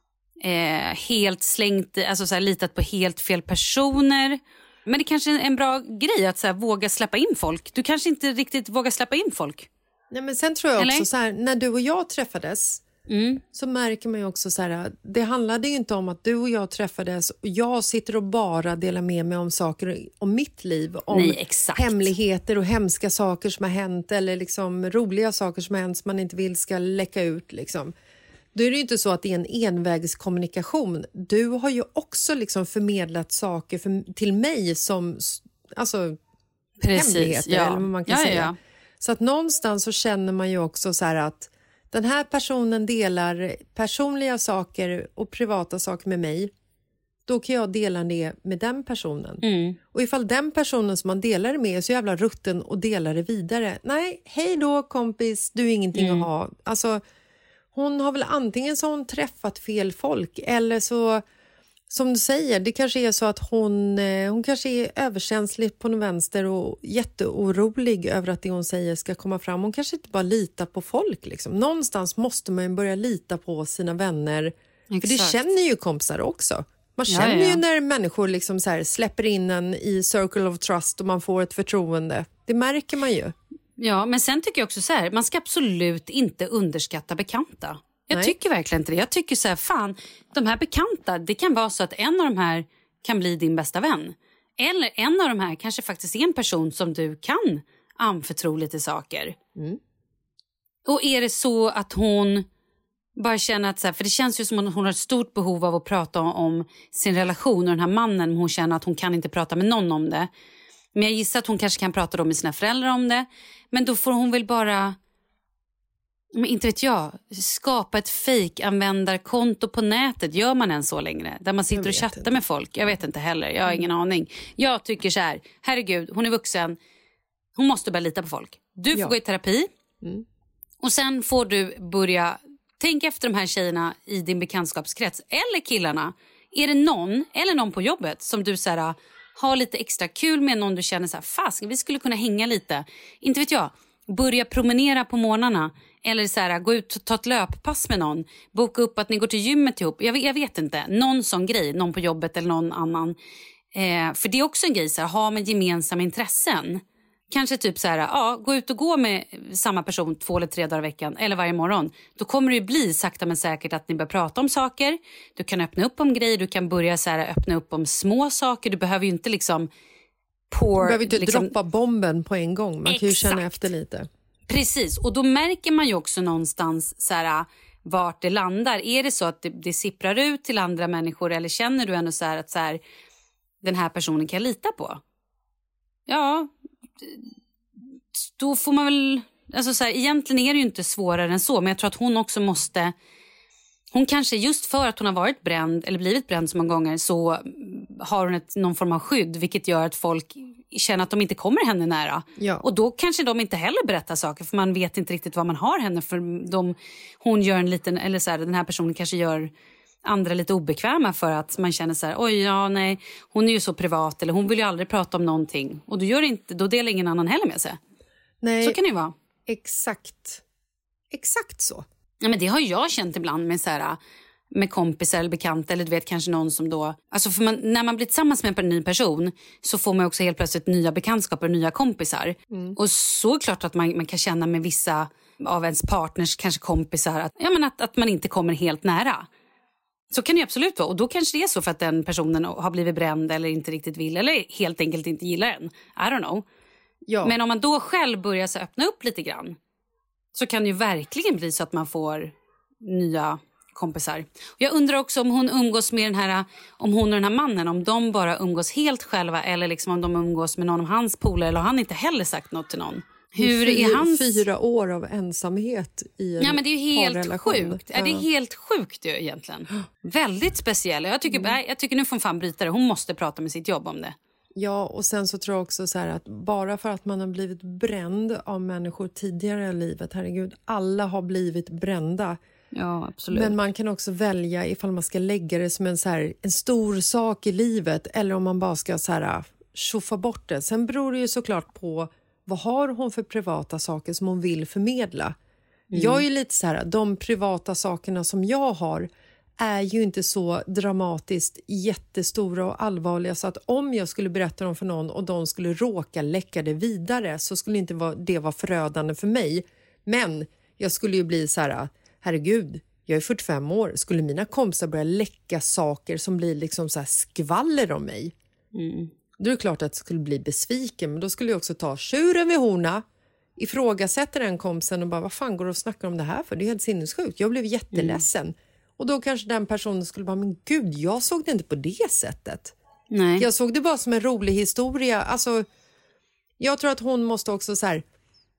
Speaker 5: helt slängt, alltså så här, litat på helt fel personer? Men det kanske är en bra grej att så här, våga släppa in folk. Du kanske inte riktigt vågar släppa in folk.
Speaker 6: Nej, men sen tror jag också så här, när du och jag träffades, så märker man ju också så här, det handlade ju inte om att du och jag träffades och jag sitter och bara delar med mig om saker om mitt liv, om hemligheter och hemska saker som har hänt, eller liksom roliga saker som har hänt som man inte vill ska läcka ut liksom. Då är det ju inte så att det är en envägskommunikation. Du har ju också liksom förmedlat saker till mig som alltså hemligheter, eller vad man kan säga. Ja. Så att någonstans så känner man ju också så här att den här personen delar personliga saker och privata saker med mig. Då kan jag dela det med den personen. Och ifall den personen som man delar det med är så jävla rutten och delar det vidare. Nej, hej då kompis, du är ingenting att ha. Alltså, hon har väl antingen så hon träffat fel folk, eller så, som du säger, det kanske är så att hon kanske är överkänslig på den vänster och jätteorolig över att det hon säger ska komma fram. Hon kanske inte bara litar på folk liksom. Någonstans måste man ju börja lita på sina vänner. Exakt. För det känner ju kompisar också. Man känner ju när människor liksom så här släpper in en i circle of trust och man får ett förtroende. Det märker man ju. Ja, men sen tycker jag också så här, man ska absolut inte underskatta bekanta. Jag tycker verkligen inte det. Jag tycker så här, fan, de här bekanta, det kan vara så att en av de här kan bli din bästa vän. Eller en av de här kanske faktiskt är en person som du kan anförtro lite saker. Och är det så att hon bara känner att, så här, för det känns ju som att hon har ett stort behov av att prata om sin relation och den här mannen, men hon känner att hon kan inte prata med någon om det. Men jag gissar att hon kanske kan prata med sina föräldrar om det. Men då får hon väl bara, men inte vet jag, skapa ett fake-användarkonto på nätet. Gör man än så längre? Där man sitter och chattar med folk. Jag vet inte heller, jag har ingen aning. Jag tycker så här, herregud, hon är vuxen. Hon måste börja lita på folk. Du får gå i terapi. Och sen får du börja tänka efter de här tjejerna i din bekantskapskrets. Eller killarna. Är det någon, eller någon på jobbet som du så här, har lite extra kul med, någon du känner så här, fast vi skulle kunna hänga lite. Inte vet jag. Börja promenera på morgnarna. Eller så här, gå ut och ta ett löppass med någon. Boka upp att ni går till gymmet ihop. Jag vet inte. Någon sån grej. Någon på jobbet eller någon annan. För det är också en grej. Så här, ha med gemensamma intressen. Kanske typ så här, gå ut och gå med samma person 2 eller 3 dagar i veckan. Eller varje morgon. Då kommer det ju bli sakta men säkert att ni börjar prata om saker. Du kan öppna upp om grejer. Du kan börja så här, öppna upp om små saker. Du behöver ju inte liksom... Du behöver inte droppa bomben på en gång. Man kan ju känna efter lite. Precis, och då märker man ju också någonstans så här, vart det landar. Är det så att det sipprar ut till andra människor, eller känner du ändå så här, att så här, den här personen kan jag lita på? Ja, då får man väl... Alltså så här, egentligen är det ju inte svårare än så, men jag tror att hon också måste... Hon kanske just för att hon har varit bränd eller blivit bränd så många gånger, så har hon någon form av skydd, vilket gör att folk känner att de inte kommer henne nära. Ja. Och då kanske de inte heller berättar saker, för man vet inte riktigt vad man har henne för. Hon gör en liten, eller så här, den här personen kanske gör andra lite obekväma för att man känner så här, oj, ja, nej, hon är ju så privat, eller hon vill ju aldrig prata om någonting. Och då delar ingen annan heller med sig. Nej. Så kan det ju vara. Exakt så. Ja, men det har jag känt ibland med så här, med kompisar eller bekanta, eller du vet kanske någon som då... Alltså för när man blir tillsammans med en ny person, så får man också helt plötsligt nya bekantskaper och nya kompisar. Och så är det klart att man kan känna med vissa
Speaker 5: av ens partners kanske kompisar att man inte kommer helt nära. Så kan det absolut vara. Och då kanske det är så för att den personen har blivit bränd eller inte riktigt vill eller helt enkelt inte gillar en. I don't know. Ja. Men om man då själv börjar så öppna upp lite grann så kan det ju verkligen bli så att man får nya kompisar. Och jag undrar också om hon umgås med om hon och den här mannen, om de bara umgås helt själva eller liksom om de umgås med någon av hans polare eller har han inte heller sagt något till någon. Hur är hans
Speaker 6: 4 år av ensamhet i en
Speaker 5: men det är ju helt sjukt.
Speaker 6: Ja.
Speaker 5: Det är helt sjukt ju egentligen. Väldigt speciell. Jag tycker nu får fan bryta det. Hon måste prata med sitt jobb om det.
Speaker 6: Ja, och sen så tror jag också så här att bara för att man har blivit bränd av människor tidigare i livet, herregud, alla har blivit brända.
Speaker 5: Ja, absolut.
Speaker 6: Men man kan också välja ifall man ska lägga det som en stor sak i livet eller om man bara ska så här tjoffa bort det. Sen beror det ju såklart på vad har hon för privata saker som hon vill förmedla. Jag är ju lite så här, de privata sakerna som jag har är ju inte så dramatiskt jättestora och allvarliga så att om jag skulle berätta dem för någon och de skulle råka läcka det vidare så skulle inte det vara förödande för mig. Men jag skulle ju bli så här, herregud, jag är 45 år. Skulle mina kompisar börja läcka saker som blir liksom så här skvaller om mig? Då är det klart att jag skulle bli besviken. Men då skulle jag också ta tjuren vid horna, ifrågasätta den kompisen och bara, vad fan går du och snackar om det här för? Det är helt sinnessjukt. Jag blev jätteledsen. Och då kanske den personen skulle bara, men gud, jag såg det inte på det sättet.
Speaker 5: Nej.
Speaker 6: Jag såg det bara som en rolig historia. Alltså, jag tror att hon måste också så här,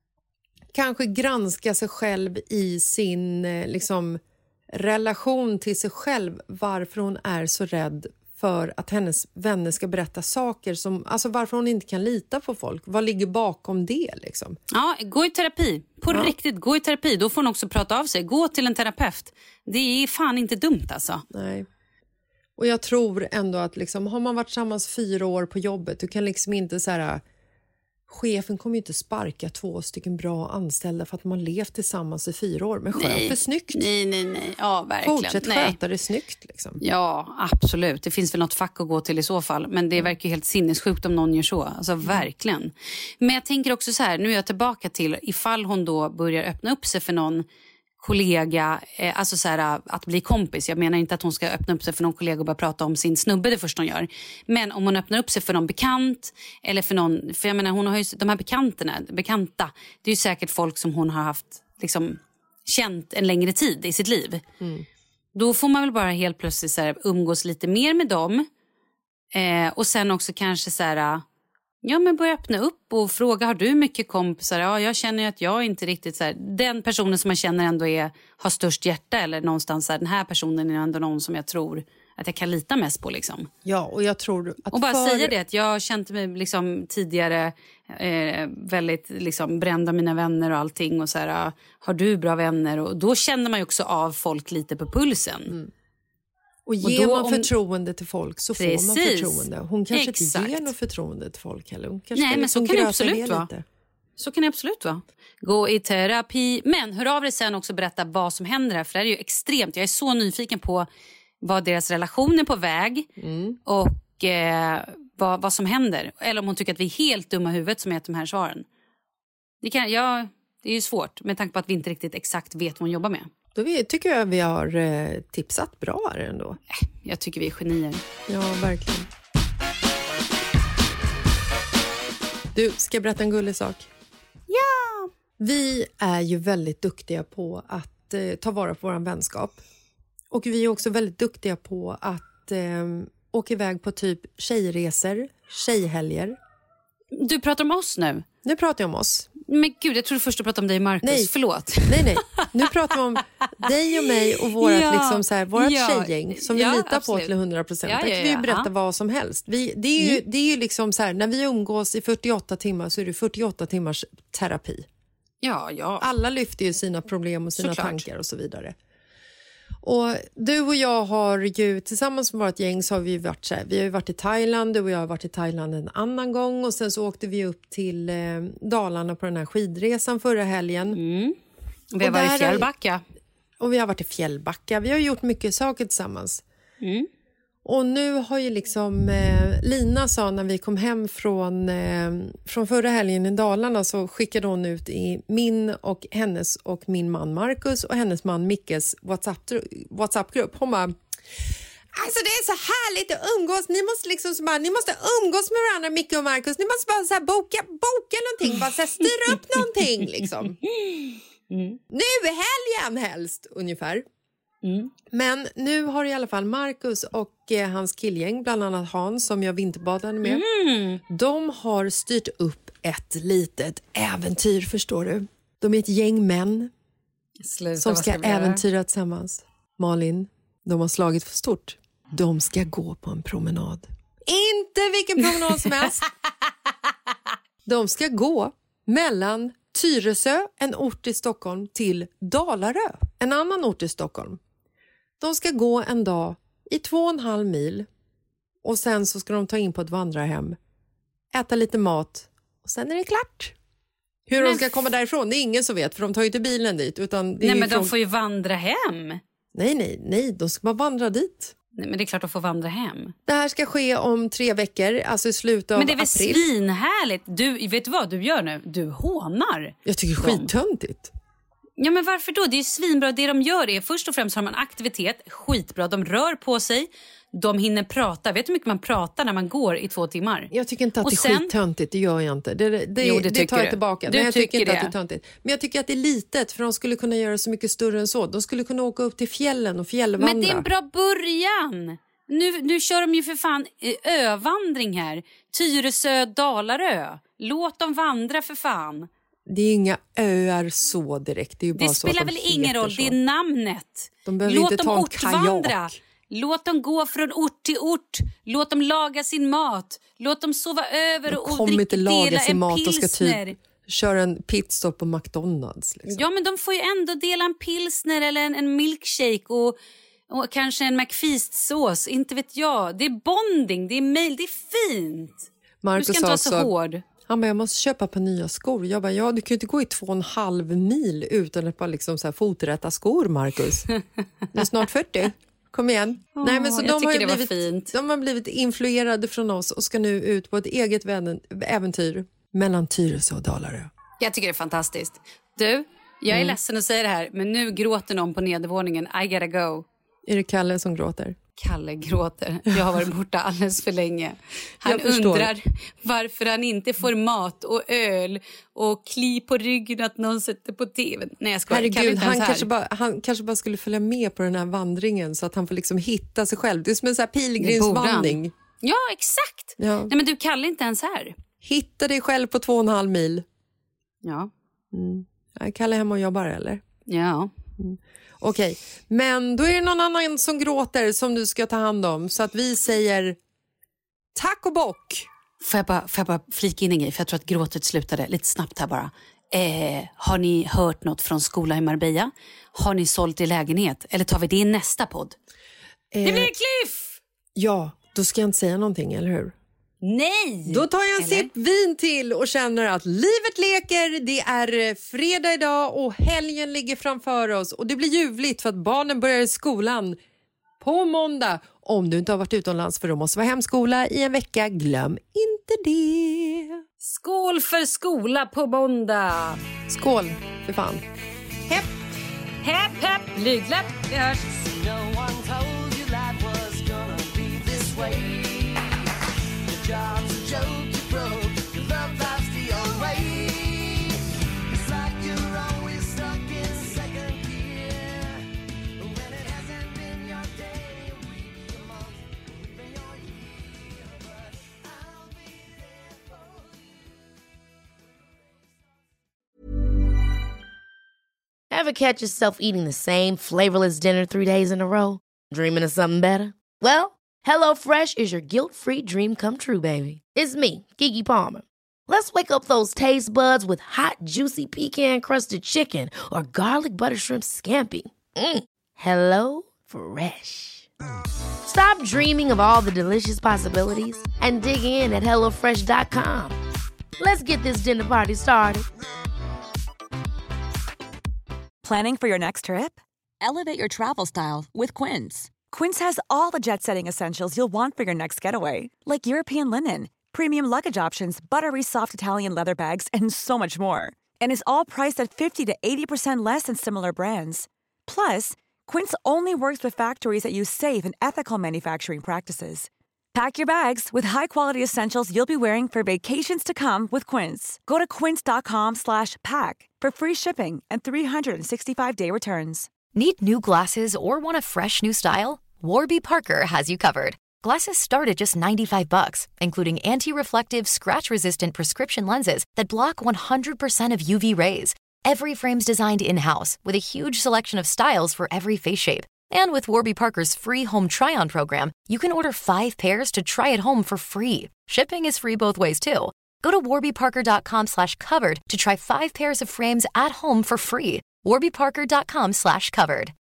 Speaker 6: kanske granska sig själv i sin liksom, relation till sig själv. Varför hon är så rädd för att hennes vänner ska berätta saker som, alltså varför hon inte kan lita på folk. Vad ligger bakom det liksom?
Speaker 5: Ja, gå i terapi. Riktigt, gå i terapi. Då får hon också prata av sig. Gå till en terapeut. Det är fan inte dumt alltså.
Speaker 6: Nej. Och jag tror ändå att liksom, har man varit tillsammans 4 år på jobbet, du kan liksom inte så här, chefen kommer ju inte sparka 2 stycken bra anställda för att man levt tillsammans i 4 år. Men sköt det snyggt.
Speaker 5: Nej. Ja, verkligen.
Speaker 6: Fortsätt sköta det snyggt liksom.
Speaker 5: Ja, absolut. Det finns väl något fack att gå till i så fall. Men det verkar ju helt sinnessjukt om någon gör så. Alltså verkligen. Men jag tänker också så här, nu är jag tillbaka till ifall hon då börjar öppna upp sig för någon kollega, alltså så här, att bli kompis. Jag menar inte att hon ska öppna upp sig för någon kollega och bara prata om sin snubbe det första hon gör. Men om hon öppnar upp sig för någon bekant eller för någon, för jag menar hon har ju de här bekanta, det är ju säkert folk som hon har haft liksom känt en längre tid i sitt liv. Då får man väl bara helt plötsligt så här, umgås lite mer med dem och sen också kanske så här, ja, men börja öppna upp och fråga, har du mycket kompisar? Ja, jag känner att jag inte riktigt så här, den personen som man känner ändå har störst hjärta eller någonstans så här, den här personen är ändå någon som jag tror att jag kan lita mest på liksom.
Speaker 6: Ja, och jag tror att
Speaker 5: och bara säga det att jag kände mig liksom tidigare väldigt liksom bränd av mina vänner och allting och så här, har du bra vänner? Och då känner man ju också av folk lite på pulsen.
Speaker 6: Och ger man förtroende till folk så får man förtroende. Hon kanske inte ger något förtroende till folk heller. Hon kanske
Speaker 5: nej, men så kan det absolut vara. Så kan det absolut vara. Gå i terapi. Men hör av dig sen också berätta vad som händer här. För det är ju extremt. Jag är så nyfiken på vad deras relation är på väg. Och vad som händer. Eller om hon tycker att vi är helt dumma i huvudet som är de här svaren. Det är ju svårt med tanke på att vi inte riktigt exakt vet vad hon jobbar med.
Speaker 6: Då tycker jag vi har tipsat bra här ändå.
Speaker 5: Jag tycker vi är genier.
Speaker 6: Ja, verkligen. Du, ska jag berätta en gullig sak?
Speaker 5: Ja!
Speaker 6: Vi är ju väldigt duktiga på att ta vara på vår vänskap. Och vi är också väldigt duktiga på att åka iväg på typ tjejresor, tjejhelger.
Speaker 5: Du pratar om oss nu?
Speaker 6: Nu pratar jag om oss.
Speaker 5: Men gud, jag trodde först du pratade om dig, Marcus.
Speaker 6: Nej.
Speaker 5: Förlåt.
Speaker 6: Nej. Nu pratar vi om dig och mig och vårt tjejgäng som vi litar på till 100%. Där kan vi ju berätta vad som helst. Det är ju liksom så här, när vi umgås i 48 timmar så är det 48 timmars terapi.
Speaker 5: Ja.
Speaker 6: Alla lyfter ju sina problem och sina tankar och så vidare. Och du och jag har ju tillsammans med vårt gäng så har vi varit så här, vi har ju varit i Thailand, du och jag har varit i Thailand en annan gång och sen så åkte vi upp till Dalarna på den här skidresan förra helgen.
Speaker 5: Vi har varit i Fjällbacka.
Speaker 6: Och vi har varit i Fjällbacka. Vi har gjort mycket saker tillsammans. Och nu har ju liksom Lina sa när vi kom hem från förra helgen i Dalarna, så skickade hon ut i min och hennes och min man Marcus och hennes man Mickes WhatsApp-grupp. Hon bara, alltså det är så härligt att umgås. Ni måste umgås med varandra, Micke och Marcus. Ni måste bara så här boka någonting, bara så här styra upp någonting liksom. Nu är helgen helst ungefär. Men nu har i alla fall Marcus och hans killgäng, bland annat Hans som jag vinterbadade med, de har styrt upp ett litet äventyr, förstår du. De är ett gäng män som ska äventyra tillsammans. Malin, de har slagit för stort. De ska gå på en promenad. Inte vilken promenad som helst. De ska gå mellan Tyresö, en ort i Stockholm, till Dalarö, en annan ort i Stockholm. De ska gå en dag i 2,5 mil och sen så ska de ta in på ett vandrarhem, äta lite mat och sen är det klart. Hur de ska komma därifrån, det är ingen som vet, för de tar ju inte bilen dit. Utan det är
Speaker 5: men de får ju vandra hem.
Speaker 6: Nej, de ska bara vandra dit.
Speaker 5: Nej, men det är klart de får vandra hem.
Speaker 6: Det här ska ske om 3 veckor, alltså i slutet av april.
Speaker 5: Men det är väl svinhärligt. Du, vet du vad du gör nu? Du hånar.
Speaker 6: Jag tycker det är skittöntigt.
Speaker 5: Ja, men varför då? Det är ju svinbra. Det de gör är, först och främst har man aktivitet, skitbra. De rör på sig, de hinner prata. Vet du hur mycket man pratar när man går i 2 timmar?
Speaker 6: Jag tycker inte att det är skittöntigt, det gör jag inte. Det tar jag tillbaka.
Speaker 5: Men
Speaker 6: jag tycker inte att det är töntigt. Men jag tycker att det är litet, för de skulle kunna göra så mycket större än så. De skulle kunna åka upp till fjällen och fjällvandra.
Speaker 5: Men det är en bra början. Nu kör de ju för fan övandring här. Tyresö, Dalarö. Låt dem vandra för fan.
Speaker 6: Det är inga öar så direkt. Det är ju bara
Speaker 5: det
Speaker 6: så
Speaker 5: spelar väl ingen roll, det är namnet.
Speaker 6: Låt inte dem ortvandra.
Speaker 5: Låt dem gå från ort till ort. Låt dem laga sin mat. Låt dem sova över och dela en pilsner.
Speaker 6: Och ska typ köra en pitstop på McDonalds. Liksom.
Speaker 5: Ja, men de får ju ändå dela en pilsner eller en milkshake och kanske en McFeast-sås. Inte vet jag. Det är bonding, det är mail, det är fint.
Speaker 6: Marcus
Speaker 5: du ska inte vara så hård.
Speaker 6: Han bara, jag måste köpa på nya skor. Jag bara, ja, du kan ju inte gå i 2,5 mil utan att bara liksom så här foträtta skor, Marcus. Du är snart 40. Kom igen. Nej, men så de har blivit influerade från oss och ska nu ut på ett eget äventyr mellan Tyresö och Dalarö.
Speaker 5: Jag tycker det är fantastiskt. Du, jag är ledsen att säga det här, men nu gråter någon på nedervåningen. I gotta go.
Speaker 6: Är det Kalle som gråter?
Speaker 5: Kalle gråter. Jag har varit borta alldeles för länge. Han undrar varför han inte får mat och öl och kli på ryggen att någon sätter på tv. Nej, jag skojar.
Speaker 6: Herregud, han kanske bara skulle följa med på den här vandringen så att han får liksom hitta sig själv. Det är som en sån här pilgrimsvandring.
Speaker 5: Ja, exakt. Ja. Nej, men du, Kalle inte ens här.
Speaker 6: Hitta dig själv på 2,5 mil.
Speaker 5: Ja.
Speaker 6: Kalle hemma och jobbar, eller?
Speaker 5: Ja.
Speaker 6: Okej, men då är det någon annan som gråter som du ska ta hand om. Så att vi säger tack och bock.
Speaker 5: Får jag bara flika in en grej, för jag tror att gråtet slutade lite snabbt här bara. Har ni hört något från skola i Marbella? Har ni sålt i lägenhet? Eller tar vi det i nästa podd? Det blir Cliff!
Speaker 6: Ja, då ska jag inte säga någonting, eller hur?
Speaker 5: Nej!
Speaker 6: Då tar jag en sipp vin till och känner att livet leker. Det är fredag idag och helgen ligger framför oss. Och det blir ljuvligt för att barnen börjar i skolan på måndag. Om du inte har varit utomlands, för då måste vara hemskola i en vecka. Glöm inte det.
Speaker 5: Skål för skola på måndag.
Speaker 6: Skål, för fan.
Speaker 5: Hepp, hepp, hepp, blygläpp. Vi hörs.
Speaker 2: Ever catch yourself eating the same flavorless dinner 3 days in a row? Dreaming of something better? Well, HelloFresh is your guilt-free dream come true, baby. It's me, Keke Palmer. Let's wake up those taste buds with hot, juicy pecan-crusted chicken or garlic butter shrimp scampi. Hello Fresh. Stop dreaming of all the delicious possibilities and dig in at HelloFresh.com. Let's get this dinner party started.
Speaker 12: Planning for your next trip? Elevate your travel style with Quince. Quince has all the jet-setting essentials you'll want for your next getaway, like European linen, premium luggage options, buttery soft Italian leather bags, and so much more. And is all priced at 50 to 80% less than similar brands. Plus, Quince only works with factories that use safe and ethical manufacturing practices. Pack your bags with high-quality essentials you'll be wearing for vacations to come with Quince. Go to quince.com/pack for free shipping and 365-day returns.
Speaker 10: Need new glasses or want a fresh new style? Warby Parker has you covered. Glasses start at just $95, including anti-reflective, scratch-resistant prescription lenses that block 100% of UV rays. Every frame's designed in-house with a huge selection of styles for every face shape. And with Warby Parker's free home try-on program, you can order 5 pairs to try at home for free. Shipping is free both ways, too. Go to warbyparker.com/covered to try 5 pairs of frames at home for free. warbyparker.com/covered.